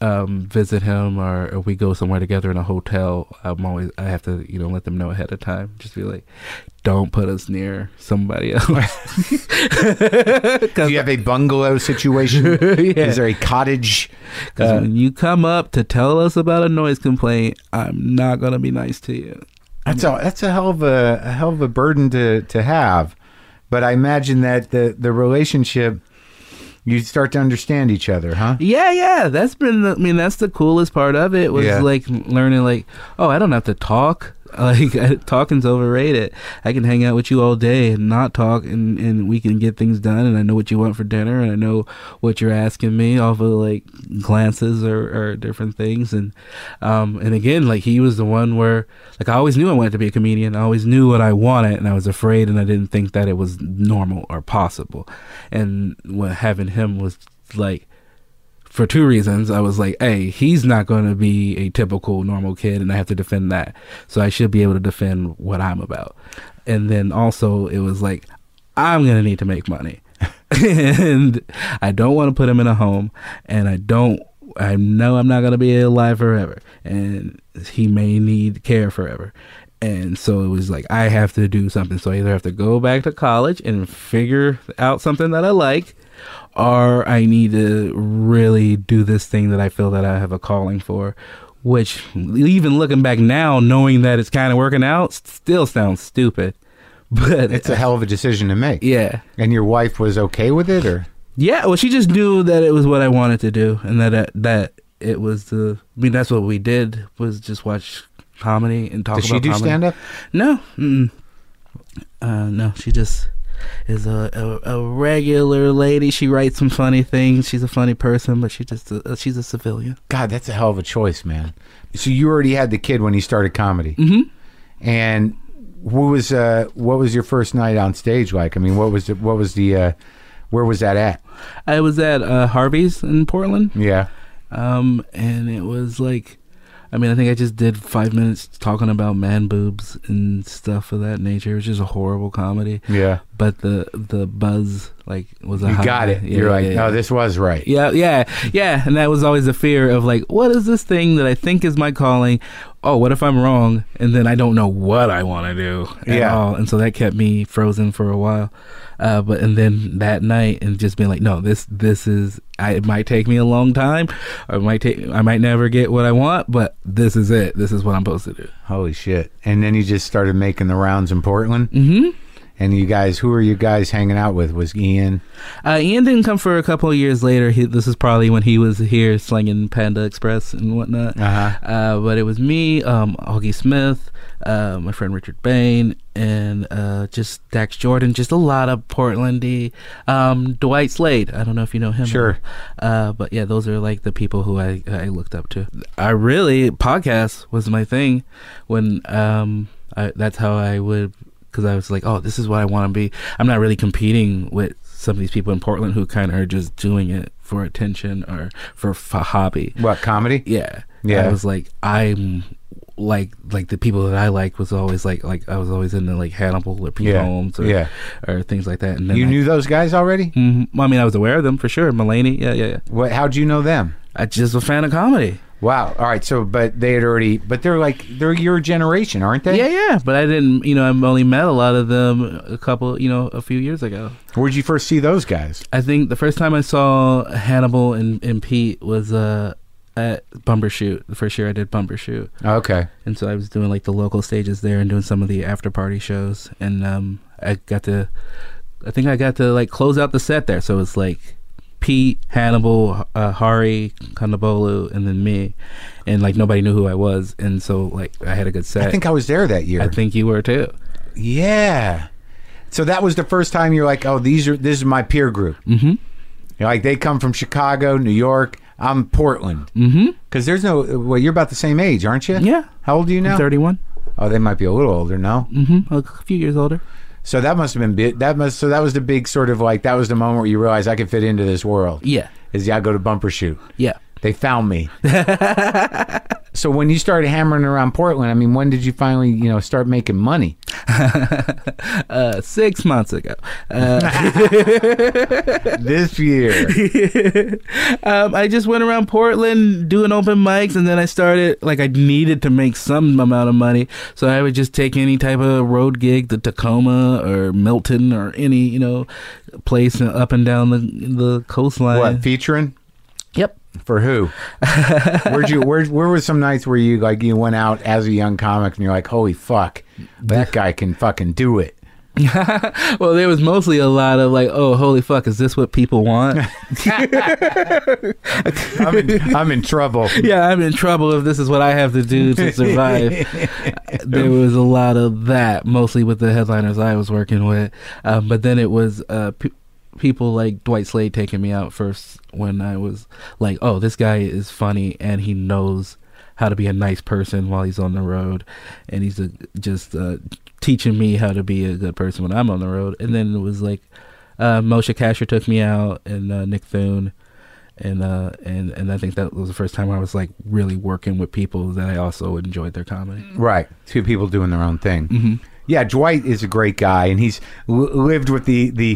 visit him or if we go somewhere together in a hotel, I have to, let them know ahead of time. Just be like, don't put us near somebody else. Do you have a bungalow situation? Yeah. Is there a cottage? Because when you come up to tell us about a noise complaint, I'm not gonna be nice to you. That's a hell of a burden to have. But I imagine that the relationship, you start to understand each other, huh? Yeah. That's the coolest part of it was like learning like, oh, I don't have to talk. Like talking's overrated. I can hang out with you all day and not talk, and we can get things done. And I know what you want for dinner, and I know what you're asking me off of like glances or different things. And again, like he was the one where like I always knew I wanted to be a comedian. I always knew what I wanted, and I was afraid, and I didn't think that it was normal or possible. And having him was like, for two reasons. I was like, hey, he's not going to be a typical normal kid, and I have to defend that. So I should be able to defend what I'm about. And then also it was like, I'm going to need to make money. And I don't want to put him in a home, and I know I'm not going to be alive forever, and he may need care forever. And so it was like, I have to do something. So I either have to go back to college and figure out something that I like, or I need to really do this thing that I feel that I have a calling for, which even looking back now, knowing that it's kind of working out, still sounds stupid. But it's a hell of a decision to make. Yeah. And your wife was okay with it, or? Yeah, well, she just knew that it was what I wanted to do, and that it was that's what we did, was just watch comedy and talk about comedy. Does she do stand-up? No. No, she just is a regular lady. She writes some funny things. She's a funny person, but she's a civilian. God, that's a hell of a choice, man. So you already had the kid when you started comedy. Mm-hmm. And what was your first night on stage like? I mean, where was that at? I was at Harvey's in Portland. Yeah. And it was like, I think I just did 5 minutes talking about man boobs and stuff of that nature. It was just a horrible comedy. Yeah. But the buzz like was you got it. Yeah, You're like, yeah. Oh, this was right. Yeah. And that was always the fear of like, what is this thing that I think is my calling? Oh, what if I'm wrong? And then I don't know what I want to do at all. And so that kept me frozen for a while. And then that night, and just being like, no, this is. It might take me a long time. I might never get what I want, but this is it. This is what I'm supposed to do. Holy shit! And then you just started making the rounds in Portland. Mm-hmm. And you guys, who are you guys hanging out with? Was Ian? Ian didn't come for a couple of years later. This is probably when he was here slinging Panda Express and whatnot. Uh-huh. But it was me, Augie Smith, my friend Richard Bain, and just Dax Jordan, just a lot of Portlandy. Dwight Slade, I don't know if you know him. Sure. But yeah, those are like the people who I looked up to. Podcast was my thing when that's how I would. Because I was like, oh, this is what I want to be. I'm not really competing with some of these people in Portland who kind of are just doing it for attention or for a hobby. What, comedy? Yeah. Yeah. I was like, I'm like the people that I like was always like I was always into like Hannibal or Pete Holmes or things like that. And then you knew those guys already? Mm-hmm. I was aware of them for sure. Mulaney, yeah. How'd you know them? I just was a fan of comedy. Wow. All right. So, but they're your generation, aren't they? Yeah. But I didn't, I've only met a lot of them a few years ago. Where'd you first see those guys? I think the first time I saw Hannibal and Pete was at Bumbershoot. The first year I did Bumbershoot. Okay. And so I was doing like the local stages there and doing some of the after party shows. And I got to like close out the set there. So it's like Pete, Hannibal, Hari, Kondabolu, and then me, and like nobody knew who I was, and so like I had a good set. I think I was there that year. I think you were too. Yeah. So that was the first time you're like, oh, this is my peer group. Mm-hmm. Like they come from Chicago, New York. I'm Portland. Mm-hmm. Because there's you're about the same age, aren't you? Yeah. How old are you now? I'm 31. Oh, they might be a little older, no? Mm-hmm. A few years older. So that must have been big. So that was the big sort of like, that was the moment where you realized I could fit into this world. Yeah. I go to Bumbershoot. Yeah. They found me. So when you started hammering around Portland, when did you finally, start making money? 6 months ago. This year. I just went around Portland doing open mics, and then I started, like, I needed to make some amount of money, so I would just take any type of road gig, the Tacoma or Milton or any, place up and down the coastline. What, featuring? Yep. For who? Where were some nights where you went out as a young comic and you're like, holy fuck, that guy can fucking do it? Well, there was mostly a lot of like, oh, holy fuck, is this what people want? I'm in trouble. Yeah, I'm in trouble if this is what I have to do to survive. There was a lot of that, mostly with the headliners I was working with. But then it was people like Dwight Slade taking me out first when I was like, oh, this guy is funny and he knows how to be a nice person while he's on the road, and he's just teaching me how to be a good person when I'm on the road. And then it was like Moshe Kasher took me out, and Nick Thune, and I think that was the first time I was like really working with people that I also enjoyed their comedy. Right, two people doing their own thing. Mm-hmm. Yeah, Dwight is a great guy, and he's lived with the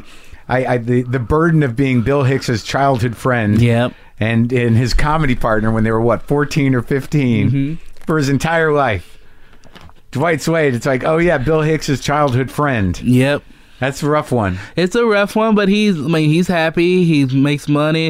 burden of being Bill Hicks's childhood friend. Yep. And his comedy partner when they were 14 or 15 for his entire life. Dwight Slade, it's like, oh yeah, Bill Hicks's childhood friend. Yep. That's a rough one. It's a rough one, but he's happy. He makes money.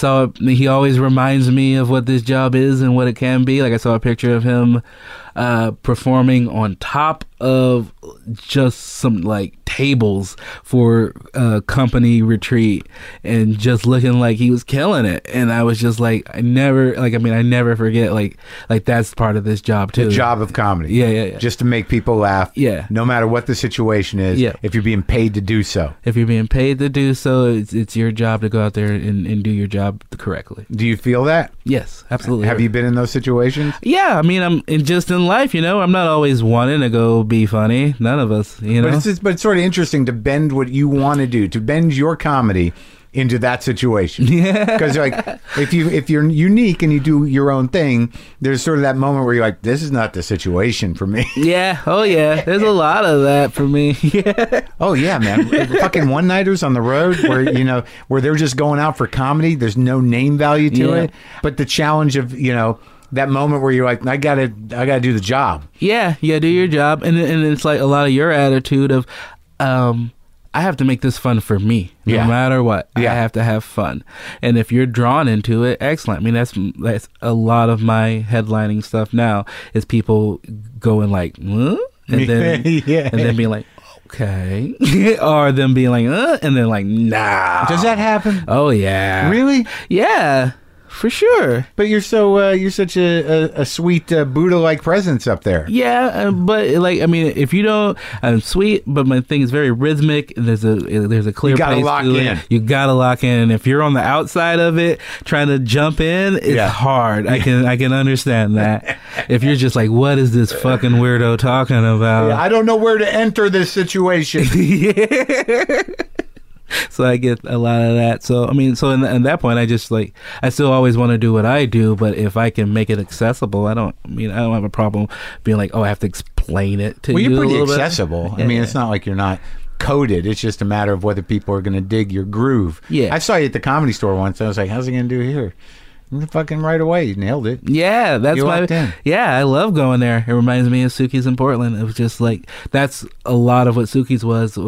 He always reminds me of what this job is and what it can be. Like, I saw a picture of him performing on top of just some like tables for a company retreat, and just looking like he was killing it. And I was just like, I never forget like that's part of this job too. The job of comedy. Yeah. Just to make people laugh. Yeah. No matter what the situation is. Yeah. If you're being paid to do so. If you're being paid to do so, it's your job to go out there and do your job correctly. Do you feel that? Yes, absolutely. Have you been in those situations? Yeah, I mean, just in life, I'm not always wanting to go be funny. None of us, But it's sort of interesting to bend what you want to do, to bend your comedy into that situation. Yeah. Because like, if you're unique and you do your own thing, there's sort of that moment where you're like, this is not the situation for me. Yeah. Oh yeah. There's a lot of that for me. Yeah. Oh yeah, man. Fucking one-nighters on the road where, where they're just going out for comedy. There's no name value to it. But the challenge of, that moment where you're like, I gotta do the job. Yeah, you gotta do your job, and it's like a lot of your attitude of, I have to make this fun for me, no matter what. Yeah. I have to have fun, and if you're drawn into it, excellent. I mean, that's a lot of my headlining stuff now is people going like, huh? And then and then being like, okay, or them being like, and then like, nah. Does that happen? Oh yeah, really? Yeah. For sure. But you're such a sweet Buddha-like presence up there. Yeah, but like, I mean, if you don't, I'm sweet, but my thing is very rhythmic. There's a clear you gotta pace lock to in. It. You gotta lock in. And if you're on the outside of it, trying to jump in, it's hard. I can understand that. If you're just like, what is this fucking weirdo talking about? Yeah, I don't know where to enter this situation. Yeah. So I get a lot of that. So I mean, in that point, I still always want to do what I do, but if I can make it accessible, I don't have a problem being like, oh, I have to explain it to you. Well, you're pretty a little accessible. bit. I mean, it's not like you're not coded. It's just a matter of whether people are going to dig your groove. Yeah. I saw you at the Comedy Store once. I was like, how's he going to do here? Fucking right away, you nailed it. Yeah, that's I love going there. It reminds me of Suki's in Portland. It was just like, that's a lot of what Suki's was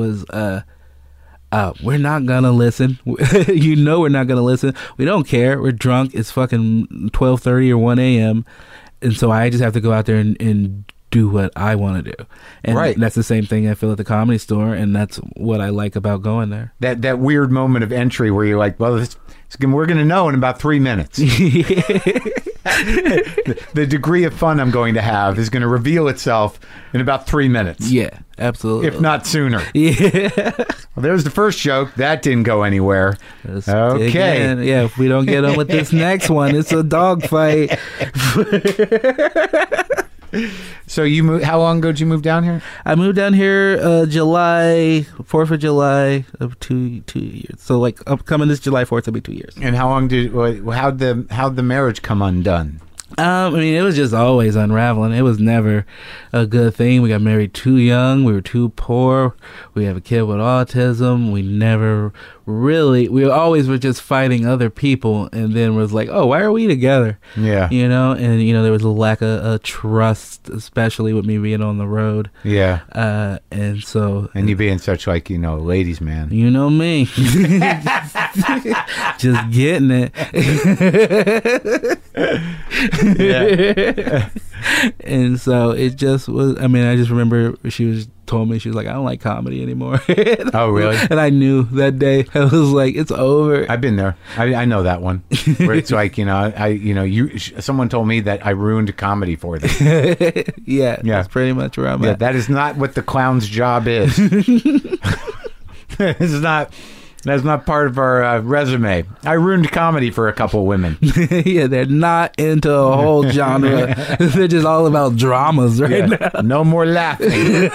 we're not gonna listen. We're not gonna listen. We don't care. We're drunk. It's fucking 12:30 or 1 a.m. And so I just have to go out there and do what I want to do. And that's the same thing I feel at the Comedy Store, and that's what I like about going there. That weird moment of entry where you're like, well, we're going to know in about 3 minutes. The degree of fun I'm going to have is going to reveal itself in about 3 minutes. Yeah, absolutely. If not sooner. Yeah. Well, there's the first joke. That didn't go anywhere. Okay. Yeah, if we don't get on with this next one, it's a dogfight. So you moved? How long ago did you move down here? I moved down here July 4th of July of two years. So like upcoming this July 4th will be 2 years. And how long how'd the marriage come undone? I mean, it was just always unraveling. It was never a good thing. We got married too young. We were too poor. We have a kid with autism. We never really, we always were just fighting other people, and then was like, oh, why are we together? Yeah. You know, and, you know, there was a lack of trust, especially with me being on the road. Yeah. And so. And you being such like, you know, ladies man. You know me. Just getting it. Yeah. And so it just was, I mean, I just remember she told me, she was like, I don't like comedy anymore. Oh, really? And I knew that day, I was like, it's over. I've been there. I know that one. Where it's like, you know, someone told me that I ruined comedy for them. Yeah. That's pretty much where I'm at. That is not what the clown's job is. That's not part of our resume. I ruined comedy for a couple women. Yeah, they're not into a whole genre. They're just all about dramas now. No more laughing.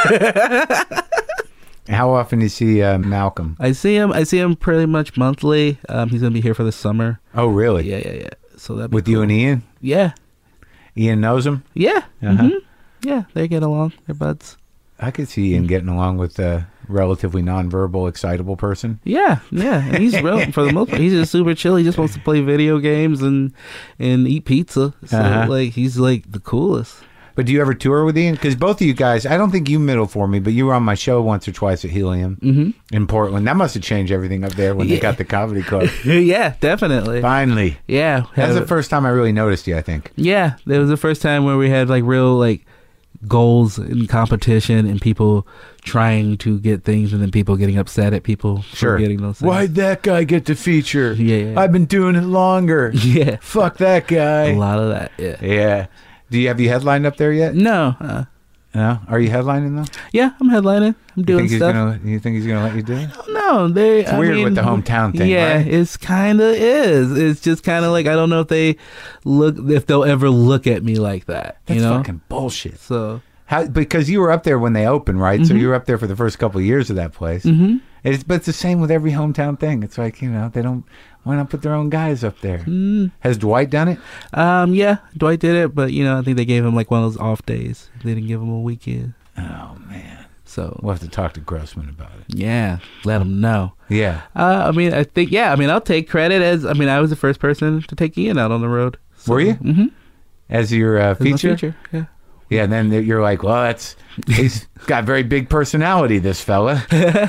How often do you see Malcolm? I see him pretty much monthly. He's gonna be here for the summer. Oh, really? Yeah. So that with you and Ian? Yeah. Ian knows him? Yeah. Uh-huh. Mm-hmm. Yeah, they get along. They're buds. I could see Ian getting along with a relatively nonverbal, excitable person. Yeah. And he's real for the most part. He's just super chill. He just wants to play video games and eat pizza. So like he's like the coolest. But do you ever tour with Ian? Because both of you guys, I don't think you middle for me, but you were on my show once or twice at Helium in Portland. That must have changed everything up there when they got the comedy club. Yeah, definitely. Finally. Yeah. That was the first time I really noticed you, I think. Yeah, that was the first time where we had like real like goals in competition and people trying to get things and then people getting upset at people for getting those things. Why'd that guy get to feature? Yeah. I've been doing it longer. Yeah. Fuck that guy. A lot of that, yeah. Yeah. Have you headlined up there yet? No. No? Are you headlining though? Yeah, I'm headlining. I'm doing stuff. You think he's gonna let you do it? No, it's weird with the hometown thing. Yeah, right? it's kind of is. It's just kind of like I don't know if they'll ever look at me like that. That's you know? fucking bullshit. So because you were up there when they opened, right? So you were up there for the first couple of years of that place. Mm-hmm. But it's the same with every hometown thing. It's like, you know, why not put their own guys up there? Has Dwight done it? Yeah, Dwight did it, but you know, I think they gave him like one of those off days. They didn't give him a weekend. Oh man. So we'll have to talk to Grossman about it. Yeah, let him know. Yeah. I mean, I'll take credit I was the first person to take Ian out on the road. So, were you? Mm-hmm. As your feature? Feature, yeah. Yeah, and then you're like, well, he's got a very big personality, this fella.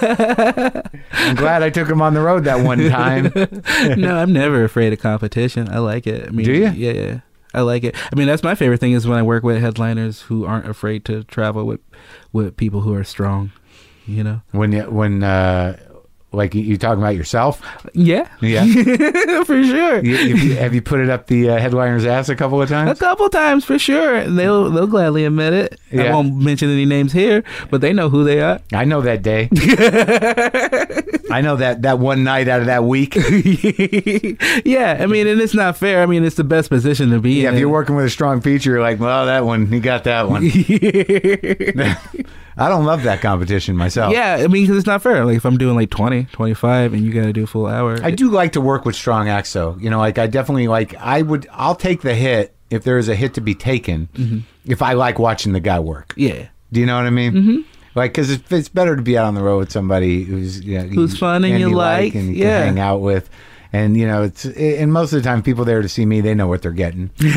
I'm glad I took him on the road that one time. No, I'm never afraid of competition. I like it. I mean, do you? Yeah. I like it. I mean, that's my favorite thing is when I work with headliners who aren't afraid to travel with people who are strong, you know? When like you talking about yourself? Yeah. For sure. Have you put it up the headliner's ass a couple of times? A couple times for sure. And they'll gladly admit it. Yeah. I won't mention any names here, but they know who they are. I know that day. I know that one night out of that week. Yeah, I mean, and it's not fair. I mean, it's the best position to be in. Yeah, if you're working with a strong feature, you're like, well, that one, he got that one. I don't love that competition myself. Yeah, I mean, because it's not fair. Like, if I'm doing like 20, 25, and you got to do a full hour. I do like to work with strong acts, though. You know, like, I definitely, like, I'll take the hit if there is a hit to be taken, if I like watching the guy work. Yeah. Do you know what I mean? Mm-hmm. Like, because it's better to be out on the road with somebody who's fun and you like, and you can hang out with. And, you know, and most of the time, people there to see me, they know what they're getting. You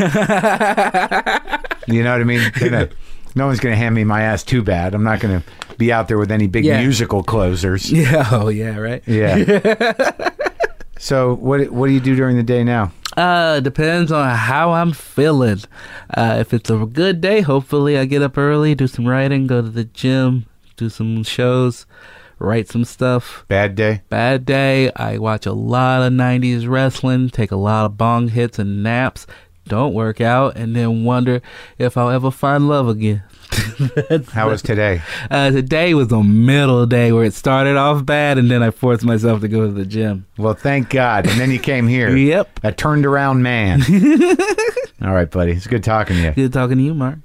know what I mean? No one's going to hand me my ass too bad. I'm not going to be out there with any big musical closers. Yeah. Oh, yeah, right? Yeah. So what do you do during the day now? Depends on how I'm feeling. If it's a good day, hopefully I get up early, do some writing, go to the gym, do some shows, write some stuff. Bad day? Bad day. I watch a lot of 90s wrestling, take a lot of bong hits and naps, don't work out, and then wonder if I'll ever find love again. How was today? Today was a middle day where it started off bad, and then I forced myself to go to the gym. Well, thank God. And then you came here. Yep. A turned around man. All right, buddy. It's good talking to you. Good talking to you, Mark.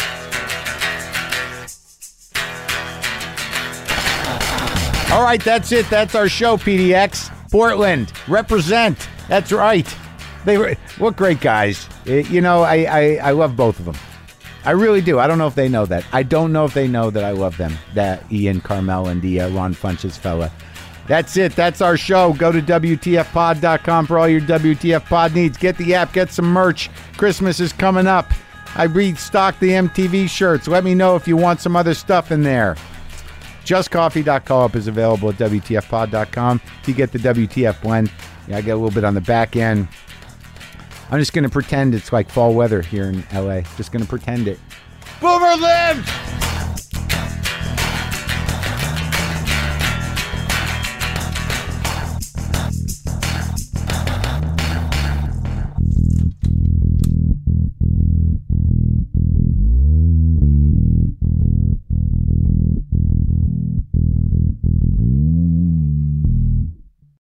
All right, that's it. That's our show, PDX. Portland, represent. That's right. What great guys. I love both of them. I really do. I don't know if they know that. I don't know if they know that I love them. That Ian Carmel and the Ron Funches fella. That's it. That's our show. Go to WTFpod.com for all your WTF pod needs. Get the app. Get some merch. Christmas is coming up. I restocked the MTV shirts. Let me know if you want some other stuff in there. JustCoffee.coop is available at WTFpod.com. You get the WTF blend. Yeah, I get a little bit on the back end. I'm just going to pretend it's like fall weather here in LA. Just going to pretend it. Boomer lived!